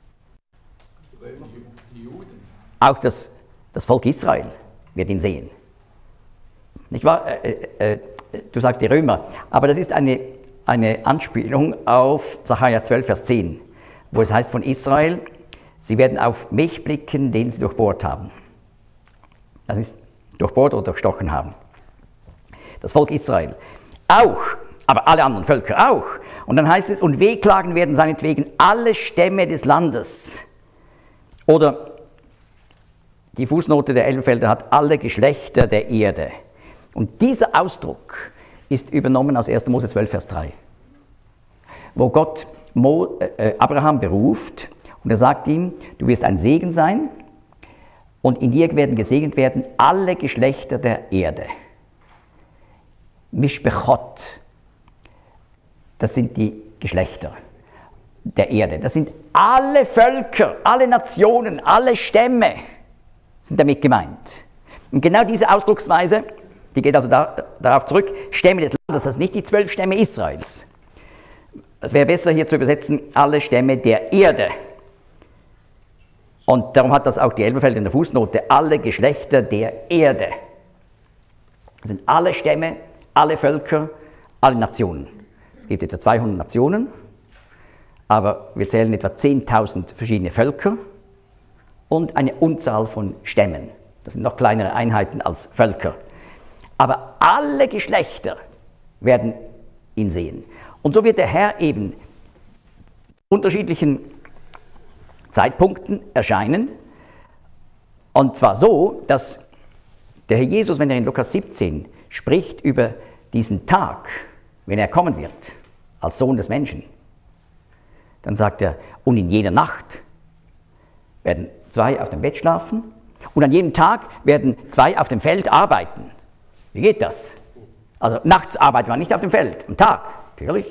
Die Juden. Auch das Volk Israel wird ihn sehen. Nicht wahr? Du sagst die Römer, aber das ist eine Anspielung auf Sacharja 12, Vers 10, wo es heißt von Israel, sie werden auf mich blicken, den sie durchbohrt haben. Das ist durchbohrt oder durchstochen haben. Das Volk Israel. Auch, aber alle anderen Völker auch. Und dann heißt es, und wehklagen werden seinetwegen alle Stämme des Landes. Oder die Fußnote der Elberfelder hat alle Geschlechter der Erde. Und dieser Ausdruck ist übernommen aus 1. Mose 12, Vers 3, wo Gott Abraham beruft und er sagt ihm, du wirst ein Segen sein und in dir werden gesegnet werden alle Geschlechter der Erde. Mishbechot, das sind die Geschlechter der Erde. Das sind alle Völker, alle Nationen, alle Stämme sind damit gemeint. Und genau diese Ausdrucksweise, die geht also darauf zurück, Stämme des Landes, das heißt nicht die 12 Stämme Israels. Es wäre besser hier zu übersetzen, alle Stämme der Erde. Und darum hat das auch die Elberfelder in der Fußnote, alle Geschlechter der Erde. Das sind alle Stämme, alle Völker, alle Nationen. Es gibt etwa 200 Nationen, aber wir zählen etwa 10.000 verschiedene Völker und eine Unzahl von Stämmen. Das sind noch kleinere Einheiten als Völker. Aber alle Geschlechter werden ihn sehen. Und so wird der Herr eben unterschiedlichen Zeitpunkten erscheinen. Und zwar so, dass der Herr Jesus, wenn er in Lukas 17 spricht über diesen Tag, wenn er kommen wird, als Sohn des Menschen, dann sagt er, und in jener Nacht werden 2 auf dem Bett schlafen und an jedem Tag werden 2 auf dem Feld arbeiten. Wie geht das? Also nachts arbeitet man nicht auf dem Feld, am Tag, natürlich.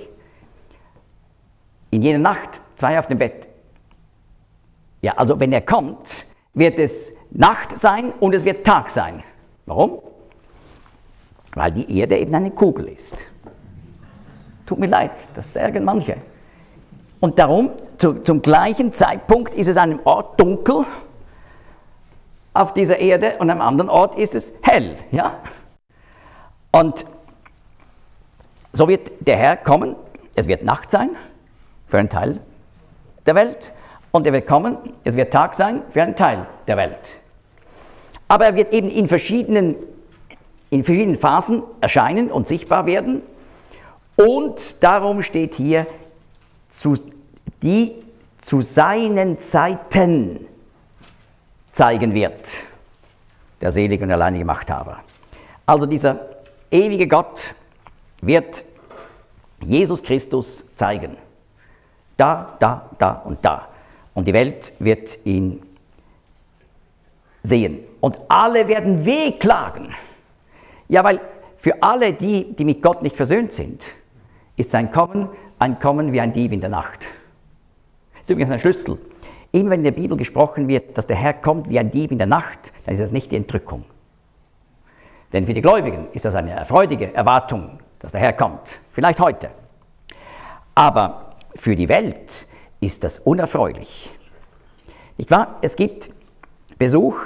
In jener Nacht 2 auf dem Bett. Ja, also wenn er kommt, wird es Nacht sein und es wird Tag sein. Warum? Weil die Erde eben eine Kugel ist. Tut mir leid, das ärgern manche. Und darum, zum gleichen Zeitpunkt ist es an einem Ort dunkel auf dieser Erde und am anderen Ort ist es hell. Ja? Und so wird der Herr kommen, es wird Nacht sein für einen Teil der Welt und er wird kommen, es wird Tag sein für einen Teil der Welt. Aber er wird eben in verschiedenen Phasen erscheinen und sichtbar werden und darum steht hier, die zu seinen Zeiten zeigen wird, der selige und alleinige Machthaber. Also dieser ewige Gott wird Jesus Christus zeigen. Da, da, da und da. Und die Welt wird ihn sehen. Und alle werden wehklagen. Ja, weil für alle die mit Gott nicht versöhnt sind, ist sein Kommen ein Kommen wie ein Dieb in der Nacht. Das ist übrigens ein Schlüssel. Immer wenn in der Bibel gesprochen wird, dass der Herr kommt wie ein Dieb in der Nacht, dann ist das nicht die Entrückung. Denn für die Gläubigen ist das eine freudige Erwartung, dass der Herr kommt. Vielleicht heute. Aber für die Welt ist das unerfreulich. Nicht wahr? Es gibt Besuch,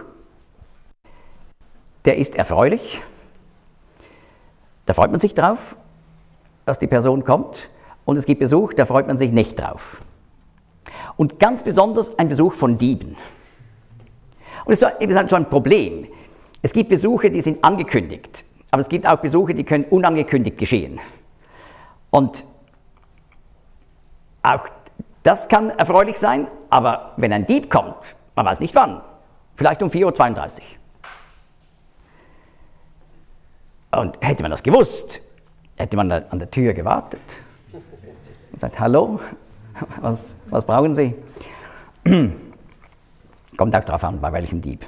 der ist erfreulich. Da freut man sich drauf, dass die Person kommt. Und es gibt Besuch, da freut man sich nicht drauf. Und ganz besonders ein Besuch von Dieben. Und es ist halt so ein Problem. Es gibt Besuche, die sind angekündigt. Aber es gibt auch Besuche, die können unangekündigt geschehen. Und auch das kann erfreulich sein, aber wenn ein Dieb kommt, man weiß nicht wann, vielleicht um 4:32 Uhr. Und hätte man das gewusst, hätte man an der Tür gewartet und sagt, hallo, was brauchen Sie? Kommt auch darauf an, bei welchem Dieb.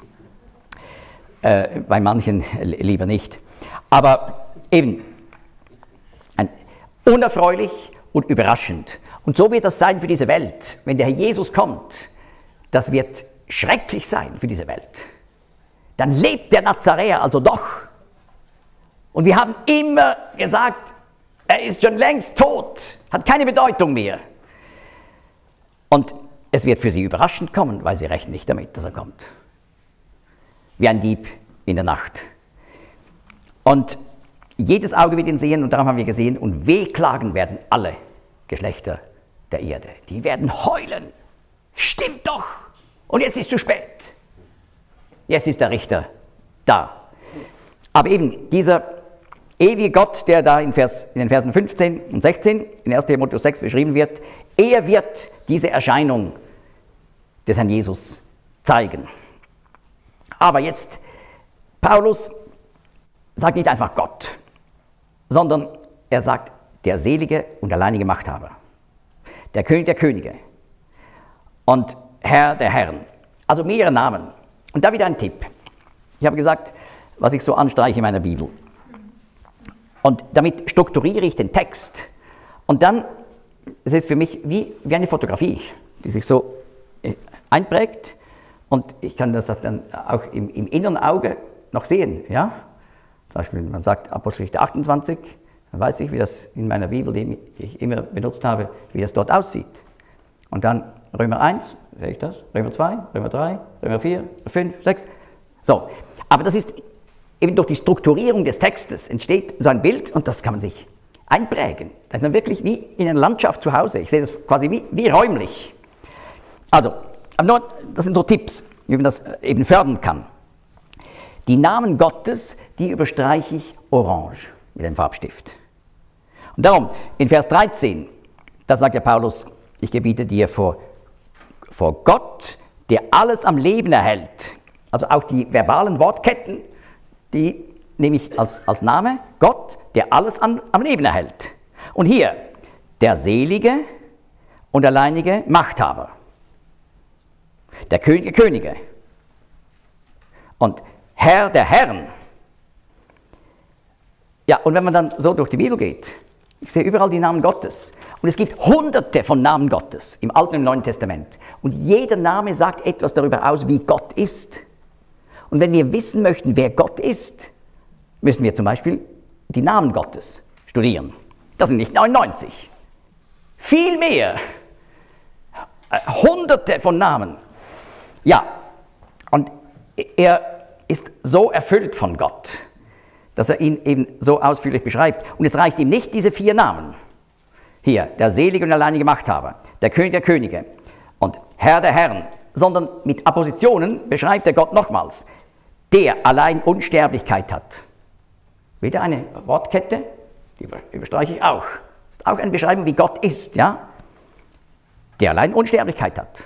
Bei manchen lieber nicht. Aber eben, unerfreulich und überraschend. Und so wird das sein für diese Welt. Wenn der Herr Jesus kommt, das wird schrecklich sein für diese Welt. Dann lebt der Nazaräer also doch. Und wir haben immer gesagt, er ist schon längst tot, hat keine Bedeutung mehr. Und es wird für sie überraschend kommen, weil sie rechnen nicht damit, dass er kommt. Wie ein Dieb in der Nacht. Und jedes Auge wird ihn sehen, und darum haben wir gesehen, und wehklagen werden alle Geschlechter der Erde. Die werden heulen. Stimmt doch! Und jetzt ist es zu spät. Jetzt ist der Richter da. Aber eben dieser ewige Gott, der da in den Versen 15 und 16 in 1. Timotheus 6 beschrieben wird, er wird diese Erscheinung des Herrn Jesus zeigen. Aber jetzt, Paulus sagt nicht einfach Gott, sondern er sagt der selige und alleinige Machthaber, der König der Könige und Herr der Herren. Also mehrere Namen. Und da wieder ein Tipp. Ich habe gesagt, was ich so anstreiche in meiner Bibel. Und damit strukturiere ich den Text. Und dann, es ist für mich wie eine Fotografie, die sich so einprägt. Und ich kann das dann auch im inneren Auge noch sehen. Ja? Zum Beispiel, man sagt Apostelgeschichte 28, dann weiß ich, wie das in meiner Bibel, die ich immer benutzt habe, wie das dort aussieht. Und dann Römer 1, sehe ich das? Römer 2, Römer 3, Römer 4, 5, 6. So, aber das ist eben durch die Strukturierung des Textes entsteht so ein Bild und das kann man sich einprägen. Da ist man wirklich wie in einer Landschaft zu Hause. Ich sehe das quasi wie räumlich. Also, das sind so Tipps, wie man das eben fördern kann. Die Namen Gottes, die überstreiche ich orange mit dem Farbstift. Und darum, in Vers 13, da sagt der Paulus, ich gebiete dir vor Gott, der alles am Leben erhält. Also auch die verbalen Wortketten, die nehme ich als Name, Gott, der alles am Leben erhält. Und hier, der selige und alleinige Machthaber, der König der Könige und Herr der Herren. Ja, und wenn man dann so durch die Bibel geht, ich sehe überall die Namen Gottes. Und es gibt hunderte von Namen Gottes im Alten und im Neuen Testament. Und jeder Name sagt etwas darüber aus, wie Gott ist. Und wenn wir wissen möchten, wer Gott ist, müssen wir zum Beispiel die Namen Gottes studieren. Das sind nicht 99. Viel mehr. Hunderte von Namen. Ja, und er ist so erfüllt von Gott, dass er ihn eben so ausführlich beschreibt. Und es reicht ihm nicht diese 4 Namen. Hier, der selige und alleinige Machthaber, der König der Könige und Herr der Herren, sondern mit Appositionen beschreibt er Gott nochmals, der allein Unsterblichkeit hat. Wieder eine Wortkette, die überstreiche ich auch. Das ist auch eine Beschreibung, wie Gott ist, ja? Der allein Unsterblichkeit hat.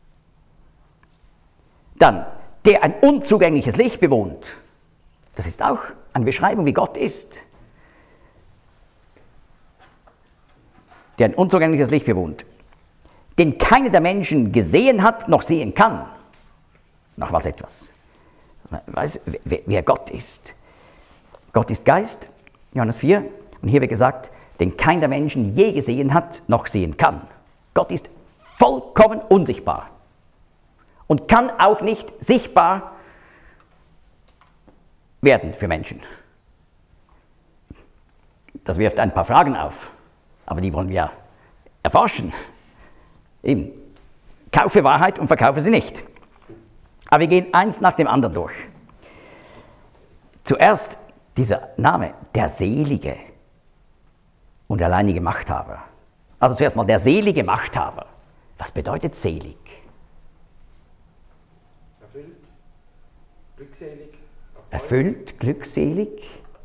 Dann, der ein unzugängliches Licht bewohnt. Das ist auch eine Beschreibung, wie Gott ist. Der ein unzugängliches Licht bewohnt. Den keiner der Menschen gesehen hat, noch sehen kann. Nochmals etwas. Man weiß, wer Gott ist. Gott ist Geist, Johannes 4. Und hier wird gesagt, den keiner der Menschen je gesehen hat, noch sehen kann. Gott ist vollkommen unsichtbar. Und kann auch nicht sichtbar werden für Menschen. Das wirft ein paar Fragen auf, aber die wollen wir erforschen. Eben, kaufe Wahrheit und verkaufe sie nicht. Aber wir gehen eins nach dem anderen durch. Zuerst dieser Name, der Selige und alleinige Machthaber. Also zuerst mal der selige Machthaber. Was bedeutet selig? Erfüllt, glückselig. Erfüllt, glückselig.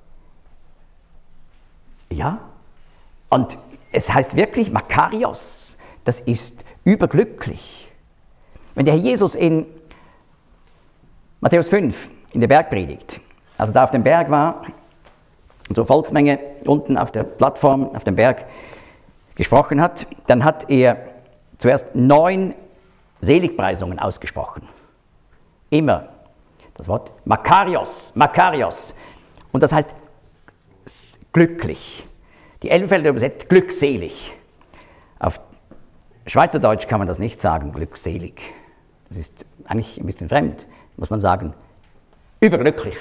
Ja. Und es heißt wirklich Makarios. Das ist überglücklich. Wenn der Herr Jesus in Matthäus 5 in der Bergpredigt, also da auf dem Berg war, und so Volksmenge unten auf der Plattform, auf dem Berg gesprochen hat, dann hat er zuerst 9 Seligpreisungen ausgesprochen. Immer das Wort Makarios, Makarios. Und das heißt glücklich. Die Elbenfelder übersetzt glückselig. Auf Schweizerdeutsch kann man das nicht sagen, glückselig. Das ist eigentlich ein bisschen fremd, muss man sagen, überglücklich.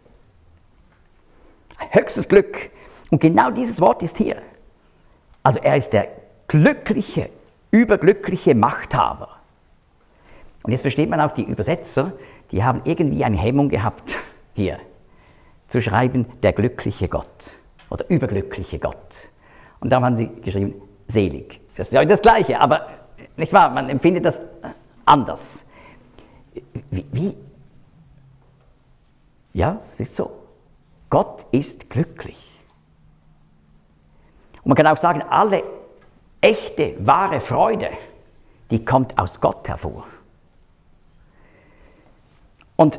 Höchstes Glück. Und genau dieses Wort ist hier. Also er ist der glückliche, überglückliche Machthaber. Und jetzt versteht man auch die Übersetzer, die haben irgendwie eine Hemmung gehabt, hier zu schreiben, der glückliche Gott oder überglückliche Gott. Und darum haben sie geschrieben, selig. Das bedeutet das Gleiche, aber nicht wahr, man empfindet das anders. Wie? Ja, es ist so. Gott ist glücklich. Und man kann auch sagen, alle echte, wahre Freude, die kommt aus Gott hervor. Und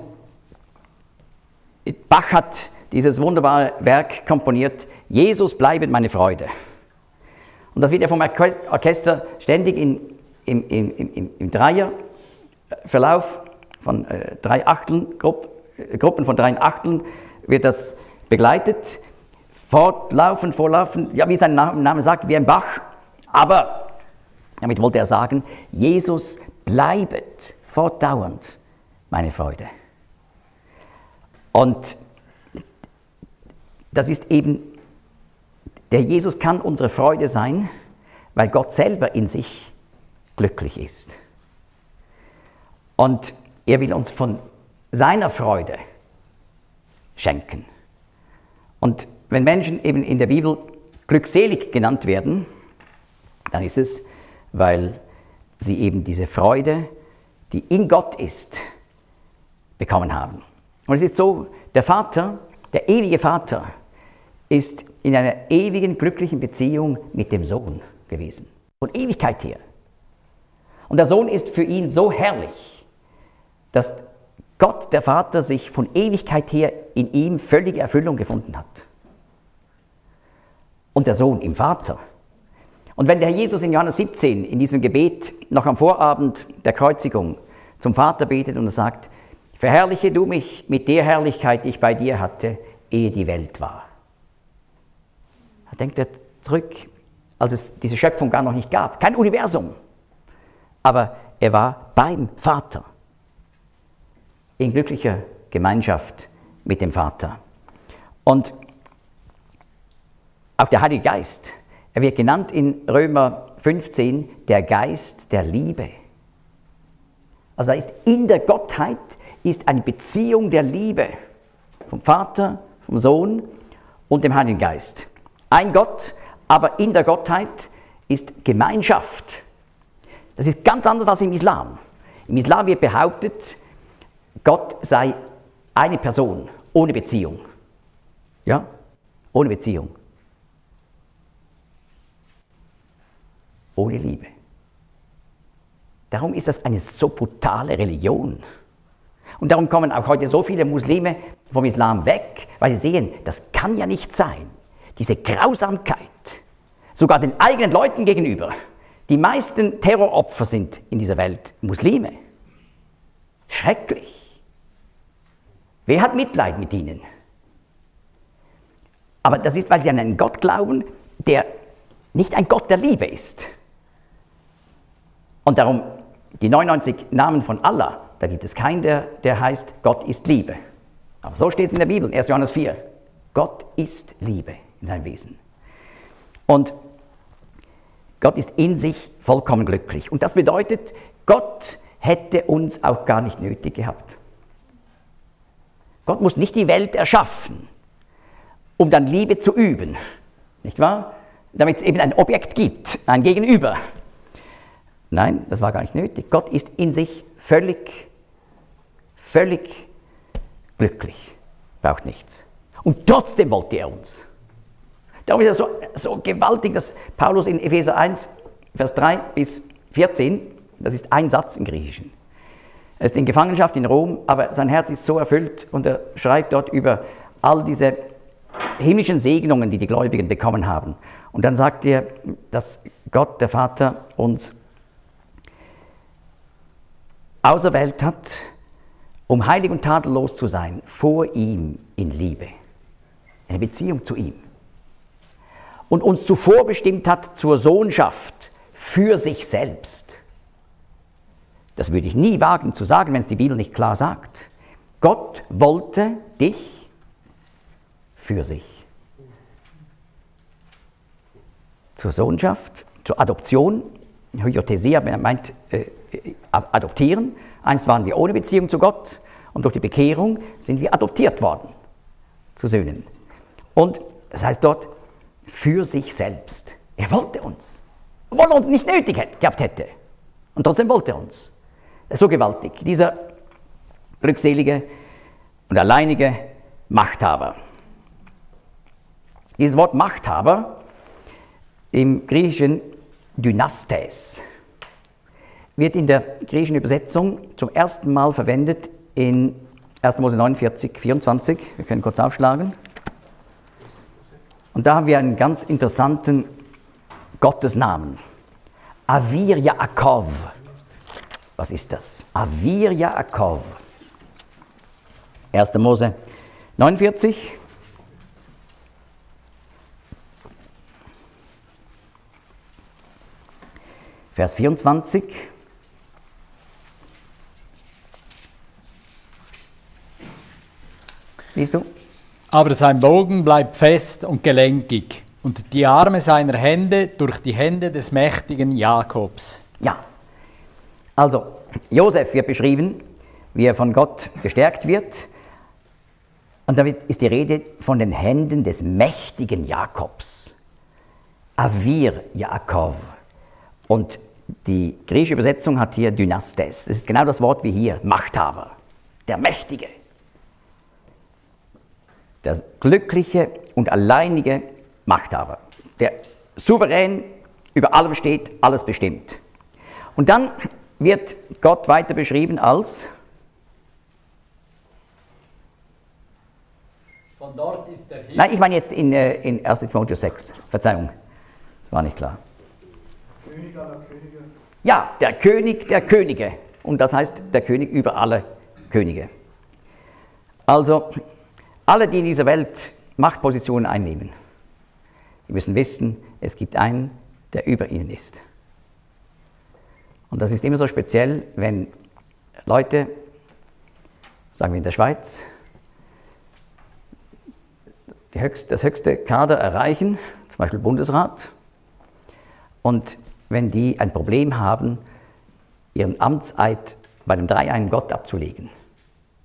Bach hat dieses wunderbare Werk komponiert, Jesus bleibet meine Freude. Und das wird ja vom Orchester ständig im Dreierverlauf von 3 Achteln, Gruppen von 3 Achteln wird das begleitet. Fortlaufen, vorlaufen, ja, wie sein Name sagt, wie ein Bach. Aber damit wollte er sagen, Jesus bleibet fortdauernd meine Freude. Und das ist eben, der Jesus kann unsere Freude sein, weil Gott selber in sich glücklich ist. Und er will uns von seiner Freude schenken. Und wenn Menschen eben in der Bibel glückselig genannt werden, dann ist es, weil sie eben diese Freude, die in Gott ist, bekommen haben. Und es ist so, der Vater, der ewige Vater, ist in einer ewigen, glücklichen Beziehung mit dem Sohn gewesen. Von Ewigkeit her. Und der Sohn ist für ihn so herrlich, dass Gott, der Vater, sich von Ewigkeit her in ihm völlige Erfüllung gefunden hat. Und der Sohn im Vater. Und wenn der Herr Jesus in Johannes 17 in diesem Gebet noch am Vorabend der Kreuzigung zum Vater betet und er sagt, verherrliche du mich mit der Herrlichkeit, die ich bei dir hatte, ehe die Welt war. Da denkt er zurück, als es diese Schöpfung gar noch nicht gab. Kein Universum. Aber er war beim Vater. In glücklicher Gemeinschaft mit dem Vater. Und auch der Heilige Geist, er wird genannt in Römer 15, der Geist der Liebe. Also da ist in der Gottheit, ist eine Beziehung der Liebe vom Vater, vom Sohn und dem Heiligen Geist. Ein Gott, aber in der Gottheit ist Gemeinschaft. Das ist ganz anders als im Islam. Im Islam wird behauptet, Gott sei eine Person, ohne Beziehung. Ja? Ohne Beziehung. Ohne Liebe. Darum ist das eine so brutale Religion. Und darum kommen auch heute so viele Muslime vom Islam weg, weil sie sehen, das kann ja nicht sein. Diese Grausamkeit, sogar den eigenen Leuten gegenüber. Die meisten Terroropfer sind in dieser Welt Muslime. Schrecklich. Wer hat Mitleid mit ihnen? Aber das ist, weil sie an einen Gott glauben, der nicht ein Gott der Liebe ist. Und darum, die 99 Namen von Allah, da gibt es keinen, der heißt, Gott ist Liebe. Aber so steht es in der Bibel, 1. Johannes 4. Gott ist Liebe in seinem Wesen. Und Gott ist in sich vollkommen glücklich. Und das bedeutet, Gott hätte uns auch gar nicht nötig gehabt. Gott muss nicht die Welt erschaffen, um dann Liebe zu üben, nicht wahr? Damit es eben ein Objekt gibt, ein Gegenüber. Nein, das war gar nicht nötig. Gott ist in sich völlig glücklich, braucht nichts. Und trotzdem wollte er uns. Darum ist es so gewaltig, dass Paulus in Epheser 1, Vers 3 bis 14, das ist ein Satz im Griechischen. Er ist in Gefangenschaft in Rom, aber sein Herz ist so erfüllt und er schreibt dort über all diese himmlischen Segnungen, die die Gläubigen bekommen haben. Und dann sagt er, dass Gott, der Vater, uns auserwählt hat, um heilig und tadellos zu sein, vor ihm in Liebe. Eine Beziehung zu ihm. Und uns zuvor bestimmt hat zur Sohnschaft für sich selbst. Das würde ich nie wagen zu sagen, wenn es die Bibel nicht klar sagt. Gott wollte dich für sich. Zur Sohnschaft, zur Adoption, Hyothesia meint adoptieren. Einst waren wir ohne Beziehung zu Gott und durch die Bekehrung sind wir adoptiert worden zu Söhnen. Und das heißt dort, für sich selbst. Er wollte uns, obwohl er uns nicht nötig gehabt hätte. Und trotzdem wollte er uns. Das ist so gewaltig, dieser glückselige und alleinige Machthaber. Dieses Wort Machthaber im Griechischen Dynastes wird in der griechischen Übersetzung zum ersten Mal verwendet in 1. Mose 49, 24. Wir können kurz aufschlagen. Und da haben wir einen ganz interessanten Gottesnamen. Avir Yaakov. Was ist das? Avir Yaakov. 1. Mose 49. Vers 24. Liest du? Aber sein Bogen bleibt fest und gelenkig und die Arme seiner Hände durch die Hände des mächtigen Jakobs. Ja, also Josef wird beschrieben, wie er von Gott gestärkt wird. Und damit ist die Rede von den Händen des mächtigen Jakobs. Avir Yaakov. Und die griechische Übersetzung hat hier Dynastes. Das ist genau das Wort wie hier, Machthaber, der Mächtige. Der glückliche und alleinige Machthaber, der souverän über allem steht, alles bestimmt. Und dann wird Gott weiter beschrieben als Von dort ist der Himmel. Nein, ich meine jetzt in 1. Timotheus 6. Verzeihung, das war nicht klar. König aller Könige. Ja, der König der Könige. Und das heißt, der König über alle Könige. Also, alle, die in dieser Welt Machtpositionen einnehmen, die müssen wissen, es gibt einen, der über ihnen ist. Und das ist immer so speziell, wenn Leute, sagen wir in der Schweiz, das höchste Kader erreichen, zum Beispiel Bundesrat, und wenn die ein Problem haben, ihren Amtseid bei dem dreieinen Gott abzulegen,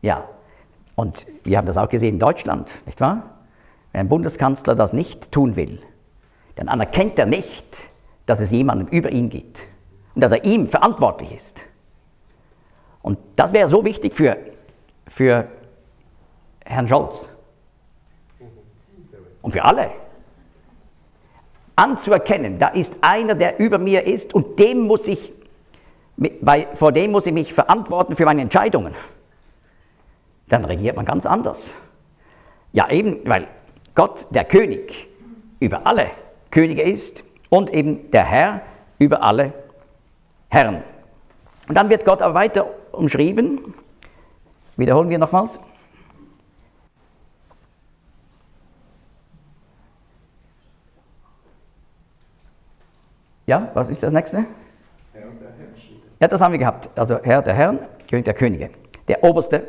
Ja, und wir haben das auch gesehen in Deutschland, nicht wahr? Wenn ein Bundeskanzler das nicht tun will, dann anerkennt er nicht, dass es jemandem über ihn geht und dass er ihm verantwortlich ist. Und das wäre so wichtig für Herrn Scholz und für alle. Anzuerkennen, da ist einer, der über mir ist und vor dem muss ich mich verantworten für meine Entscheidungen. Dann regiert man ganz anders. Ja, eben, weil Gott der König über alle Könige ist und eben der Herr über alle Herren. Und dann wird Gott aber weiter umschrieben. Wiederholen wir nochmals. Ja, was ist das nächste? Herr der Herren. Ja, das haben wir gehabt. Also Herr der Herren, König der Könige. Der Oberste,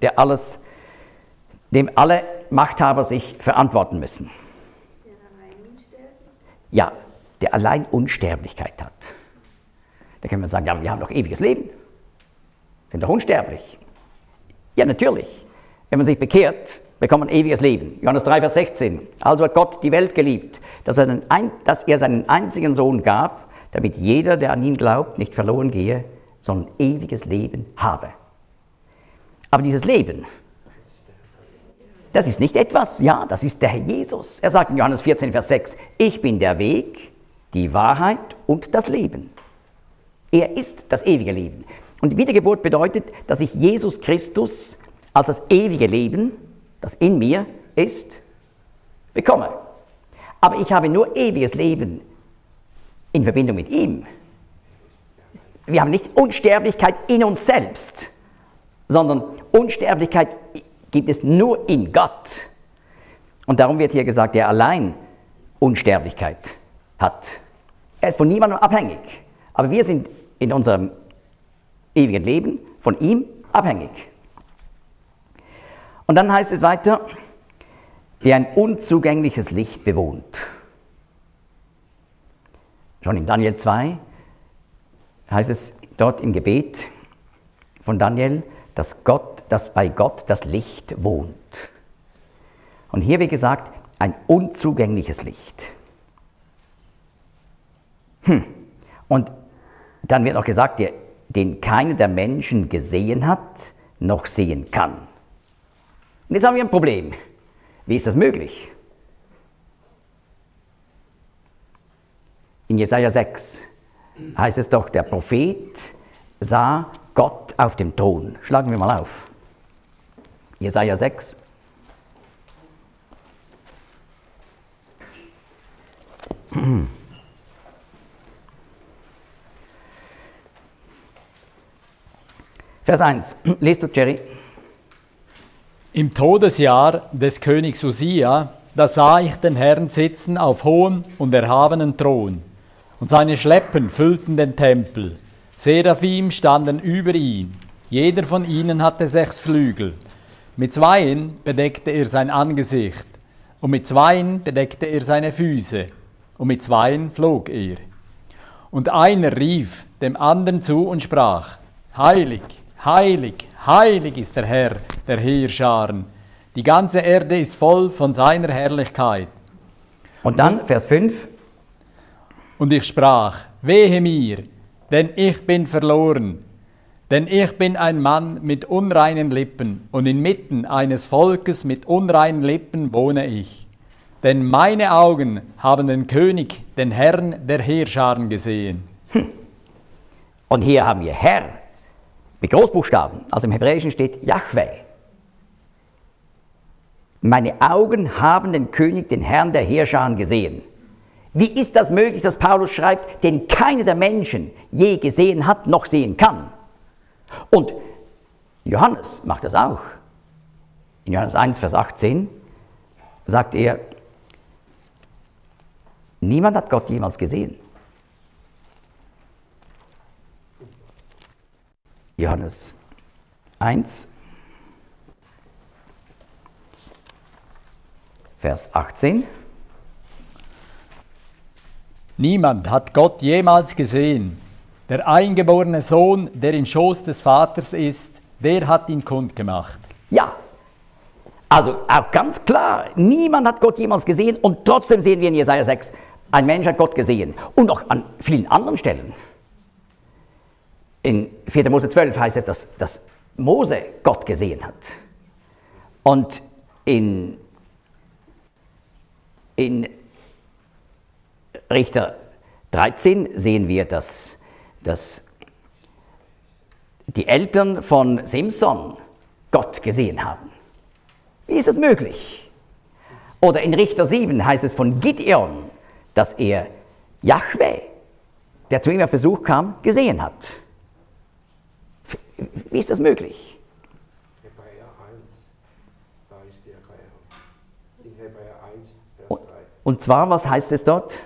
dem alle Machthaber sich verantworten müssen. Der allein unsterblich? Ja, der allein Unsterblichkeit hat. Da kann man sagen, ja, wir haben doch ewiges Leben. Sind doch unsterblich. Ja, natürlich. Wenn man sich bekehrt, bekommt man ewiges Leben. Johannes 3, Vers 16. Also hat Gott die Welt geliebt, dass er seinen einzigen Sohn gab, damit jeder, der an ihn glaubt, nicht verloren gehe, sondern ewiges Leben habe. Aber dieses Leben, das ist nicht etwas, ja, das ist der Herr Jesus. Er sagt in Johannes 14, Vers 6, ich bin der Weg, die Wahrheit und das Leben. Er ist das ewige Leben. Und Wiedergeburt bedeutet, dass ich Jesus Christus als das ewige Leben, das in mir ist, bekomme. Aber ich habe nur ewiges Leben in Verbindung mit ihm. Wir haben nicht Unsterblichkeit in uns selbst, sondern Unsterblichkeit gibt es nur in Gott. Und darum wird hier gesagt, der allein Unsterblichkeit hat. Er ist von niemandem abhängig. Aber wir sind in unserem ewigen Leben von ihm abhängig. Und dann heißt es weiter, der ein unzugängliches Licht bewohnt. Schon in Daniel 2 heißt es dort im Gebet von Daniel, dass bei Gott das Licht wohnt. Und hier, wie gesagt, ein unzugängliches Licht. Und dann wird auch gesagt, den keiner der Menschen gesehen hat, noch sehen kann. Und jetzt haben wir ein Problem. Wie ist das möglich? In Jesaja 6 heißt es doch, der Prophet sah Gott auf dem Thron. Schlagen wir mal auf. Jesaja 6. Vers 1. Lest du, Jerry? Im Todesjahr des Königs Usia, da sah ich den Herrn sitzen auf hohem und erhabenen Thron, und seine Schleppen füllten den Tempel. Seraphim standen über ihn, jeder von ihnen hatte 6 Flügel. Mit 2 bedeckte er sein Angesicht, und mit 2 bedeckte er seine Füße, und mit 2 flog er. Und einer rief dem anderen zu und sprach, Heilig, heilig, heilig ist der Herr, der Heerscharen. Die ganze Erde ist voll von seiner Herrlichkeit. Und dann Vers 5. Und ich sprach, wehe mir, denn ich bin verloren, denn ich bin ein Mann mit unreinen Lippen, und inmitten eines Volkes mit unreinen Lippen wohne ich. Denn meine Augen haben den König, den Herrn der Heerscharen gesehen. Und hier haben wir Herr mit Großbuchstaben, also im Hebräischen steht Jahwe. Meine Augen haben den König, den Herrn der Heerscharen gesehen. Wie ist das möglich, dass Paulus schreibt, den keiner der Menschen je gesehen hat, noch sehen kann? Und Johannes macht das auch. In Johannes 1, Vers 18 sagt er, niemand hat Gott jemals gesehen. Johannes 1, Vers 18. Niemand hat Gott jemals gesehen. Der eingeborene Sohn, der im Schoß des Vaters ist, wer hat ihn kundgemacht? Ja, also auch ganz klar, niemand hat Gott jemals gesehen und trotzdem sehen wir in Jesaja 6, ein Mensch hat Gott gesehen und auch an vielen anderen Stellen. In 4. Mose 12 heißt es, dass Mose Gott gesehen hat. Und in Richter 13 sehen wir, dass die Eltern von Simson Gott gesehen haben. Wie ist das möglich? Oder in Richter 7 heißt es von Gideon, dass er Jahwe, der zu ihm auf Besuch kam, gesehen hat. Wie ist das möglich? Hebräer 1, da ist die Erklärung. In Hebräer 1, Vers 3. Und zwar, was heißt es dort?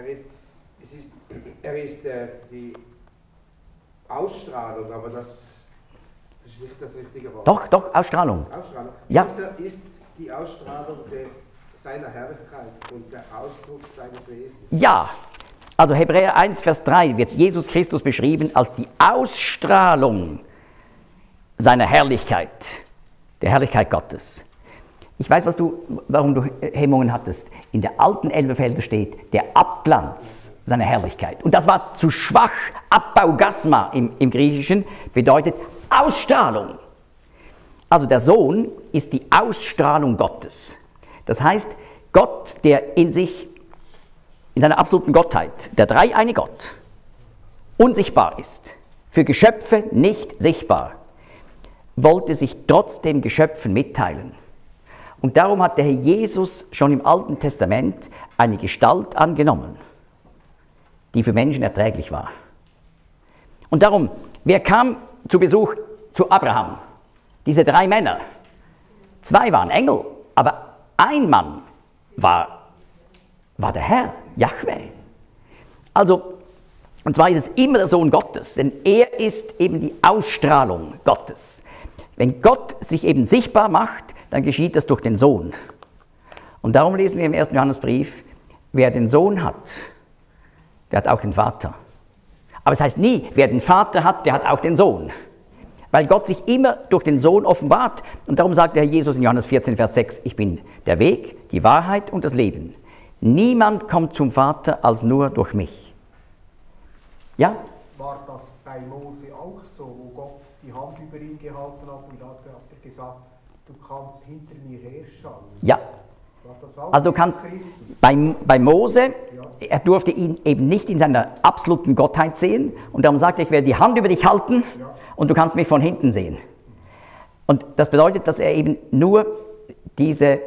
Er ist die Ausstrahlung, aber das ist nicht das richtige Wort. Doch, Ausstrahlung. Ausstrahlung. Ja. Dieser ist die Ausstrahlung seiner Herrlichkeit und der Ausdruck seines Wesens. Ja, also Hebräer 1, Vers 3 wird Jesus Christus beschrieben als die Ausstrahlung seiner Herrlichkeit, der Herrlichkeit Gottes. Ich weiß, warum du Hemmungen hattest. In der alten Elberfelder steht der Abglanz seiner Herrlichkeit. Und das war zu schwach. Abbaugasma im Griechischen bedeutet Ausstrahlung. Also der Sohn ist die Ausstrahlung Gottes. Das heißt, Gott, der in seiner absoluten Gottheit, der dreieine Gott, unsichtbar ist, für Geschöpfe nicht sichtbar, wollte sich trotzdem Geschöpfen mitteilen. Und darum hat der Herr Jesus schon im Alten Testament eine Gestalt angenommen, die für Menschen erträglich war. Und darum, wer kam zu Besuch zu Abraham? Diese 3 Männer. 2 waren Engel, aber ein Mann war der Herr, Jahwe. Also, und zwar ist es immer der Sohn Gottes, denn er ist eben die Ausstrahlung Gottes. Wenn Gott sich eben sichtbar macht, dann geschieht das durch den Sohn. Und darum lesen wir im 1. Johannesbrief, wer den Sohn hat, der hat auch den Vater. Aber es heißt nie, wer den Vater hat, der hat auch den Sohn. Weil Gott sich immer durch den Sohn offenbart. Und darum sagt der Herr Jesus in Johannes 14, Vers 6, ich bin der Weg, die Wahrheit und das Leben. Niemand kommt zum Vater als nur durch mich. Ja? War das bei Mose auch so, wo Gott die Hand über ihn gehalten hat und hat er gesagt, du kannst hinter mir herschauen? Ja. War das auch Also du kannst, bei Mose, er durfte ihn eben nicht in seiner absoluten Gottheit sehen und darum sagte er, ich werde die Hand über dich halten und du kannst mich von hinten sehen. Und das bedeutet, dass er eben nur diese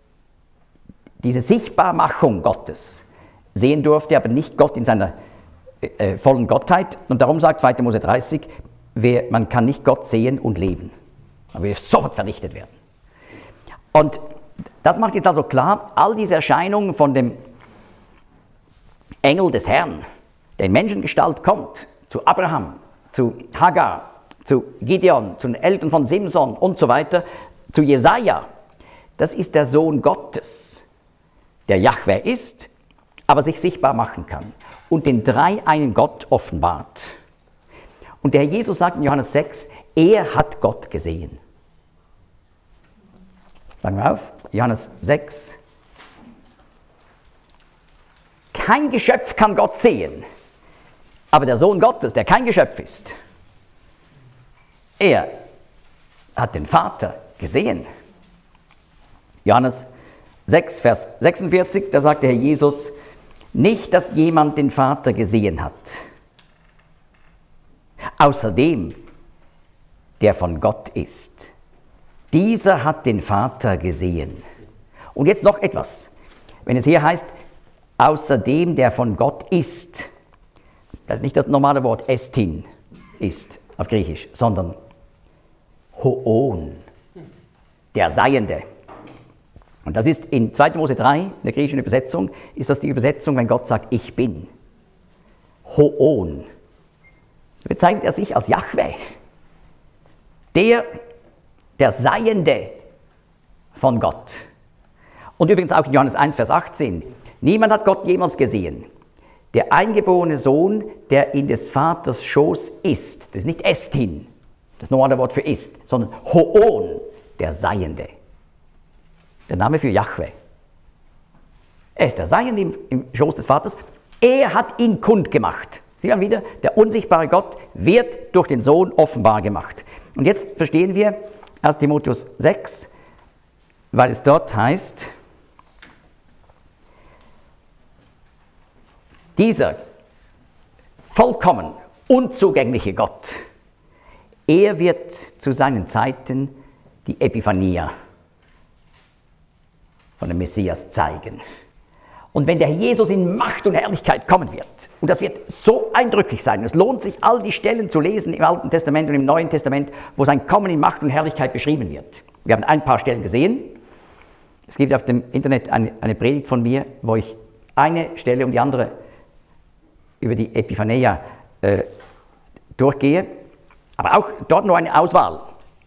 Sichtbarmachung Gottes sehen durfte, aber nicht Gott in seiner vollen Gottheit. Und darum sagt 2. Mose 30, man kann nicht Gott sehen und leben. Man will sofort vernichtet werden. Und das macht jetzt also klar, all diese Erscheinungen von dem Engel des Herrn, der in Menschengestalt kommt, zu Abraham, zu Hagar, zu Gideon, zu den Eltern von Simson und so weiter, zu Jesaja, das ist der Sohn Gottes, der Jahwe ist, aber sich sichtbar machen kann und den dreieinen Gott offenbart. Und der Herr Jesus sagt in Johannes 6, er hat Gott gesehen. Sagen wir auf, Johannes 6. Kein Geschöpf kann Gott sehen, aber der Sohn Gottes, der kein Geschöpf ist, er hat den Vater gesehen. Johannes 6, Vers 46, da sagt der Herr Jesus, nicht, dass jemand den Vater gesehen hat, außer dem, der von Gott ist. Dieser hat den Vater gesehen. Und jetzt noch etwas. Wenn es hier heißt, außer dem, der von Gott ist, das ist nicht das normale Wort estin, ist auf Griechisch, sondern hoon, der Seiende. Und das ist in 2. Mose 3, in der griechischen Übersetzung, ist das die Übersetzung, wenn Gott sagt, ich bin. Hoon. Da bezeichnet er sich als Jahwe. Der Seiende von Gott. Und übrigens auch in Johannes 1, Vers 18. Niemand hat Gott jemals gesehen. Der eingeborene Sohn, der in des Vaters Schoß ist. Das ist nicht Estin, das normale Wort für ist, sondern Hoon, der Seiende. Der Name für Jahwe. Er ist der Seiende im Schoß des Vaters. Er hat ihn kundgemacht. Sie haben wieder, der unsichtbare Gott wird durch den Sohn offenbar gemacht. Und jetzt verstehen wir aus Timotheus 6, weil es dort heißt, dieser vollkommen unzugängliche Gott, er wird zu seinen Zeiten die Epiphania von dem Messias zeigen. Und wenn der Herr Jesus in Macht und Herrlichkeit kommen wird, und das wird so eindrücklich sein, es lohnt sich, all die Stellen zu lesen im Alten Testament und im Neuen Testament, wo sein Kommen in Macht und Herrlichkeit beschrieben wird. Wir haben ein paar Stellen gesehen. Es gibt auf dem Internet eine Predigt von mir, wo ich eine Stelle um die andere über die Epiphania durchgehe, aber auch dort nur eine Auswahl.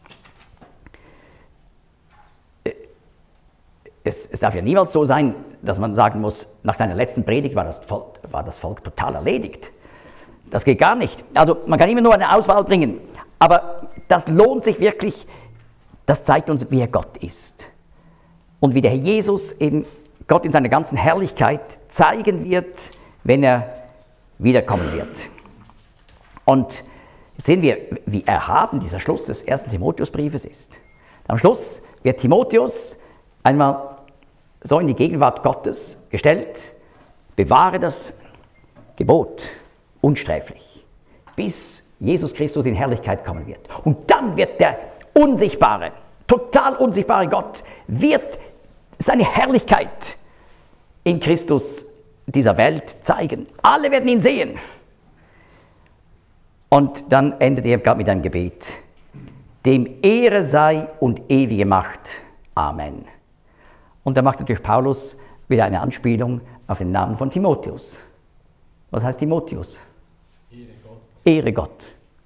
Es darf ja niemals so sein, dass man sagen muss, nach seiner letzten Predigt war das Volk total erledigt. Das geht gar nicht. Also man kann immer nur eine Auswahl bringen, aber das lohnt sich wirklich, das zeigt uns, wer Gott ist. Und wie der Herr Jesus eben Gott in seiner ganzen Herrlichkeit zeigen wird, wenn er wiederkommen wird. Und jetzt sehen wir, wie erhaben dieser Schluss des 1. Timotheusbriefes ist. Am Schluss wird Timotheus einmal so in die Gegenwart Gottes gestellt, bewahre das Gebot unsträflich, bis Jesus Christus in Herrlichkeit kommen wird. Und dann wird der unsichtbare, total unsichtbare Gott, wird seine Herrlichkeit in Christus dieser Welt zeigen. Alle werden ihn sehen. Und dann endet er gerade mit einem Gebet. Dem Ehre sei und ewige Macht. Amen. Und da macht natürlich Paulus wieder eine Anspielung auf den Namen von Timotheus. Was heißt Timotheus? Ehre Gott. Ehre Gott.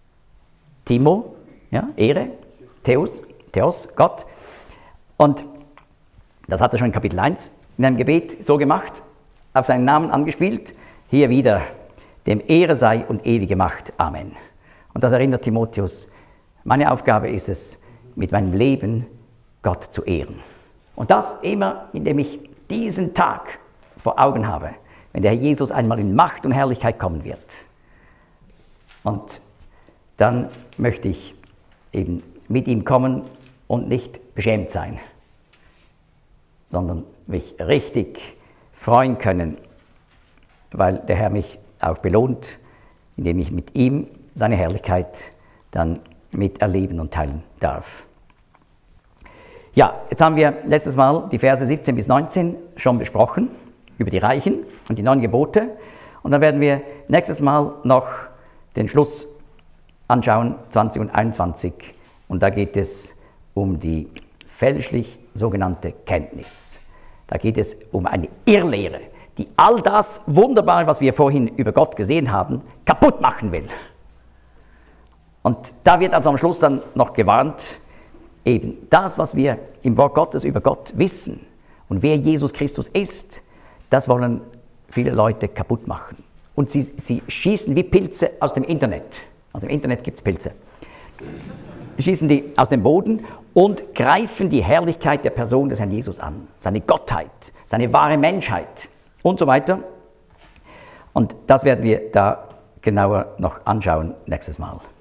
Timo, ja, Ehre, Theos, Gott. Und das hat er schon in Kapitel 1 in einem Gebet so gemacht, auf seinen Namen angespielt. Hier wieder, dem Ehre sei und ewige Macht. Amen. Und das erinnert Timotheus, meine Aufgabe ist es, mit meinem Leben Gott zu ehren. Und das immer, indem ich diesen Tag vor Augen habe, wenn der Herr Jesus einmal in Macht und Herrlichkeit kommen wird. Und dann möchte ich eben mit ihm kommen und nicht beschämt sein, sondern mich richtig freuen können, weil der Herr mich auch belohnt, indem ich mit ihm seine Herrlichkeit dann miterleben und teilen darf. Ja, jetzt haben wir letztes Mal die Verse 17 bis 19 schon besprochen, über die Reichen und die 9 Gebote. Und dann werden wir nächstes Mal noch den Schluss anschauen, 20 und 21. Und da geht es um die fälschlich sogenannte Kenntnis. Da geht es um eine Irrlehre, die all das Wunderbare, was wir vorhin über Gott gesehen haben, kaputt machen will. Und da wird also am Schluss dann noch gewarnt, eben das, was wir im Wort Gottes über Gott wissen und wer Jesus Christus ist, das wollen viele Leute kaputt machen. Und sie schießen wie Pilze aus dem Internet. Aus dem Internet gibt es Pilze. Schießen die aus dem Boden und greifen die Herrlichkeit der Person des Herrn Jesus an. Seine Gottheit, seine wahre Menschheit und so weiter. Und das werden wir da genauer noch anschauen nächstes Mal.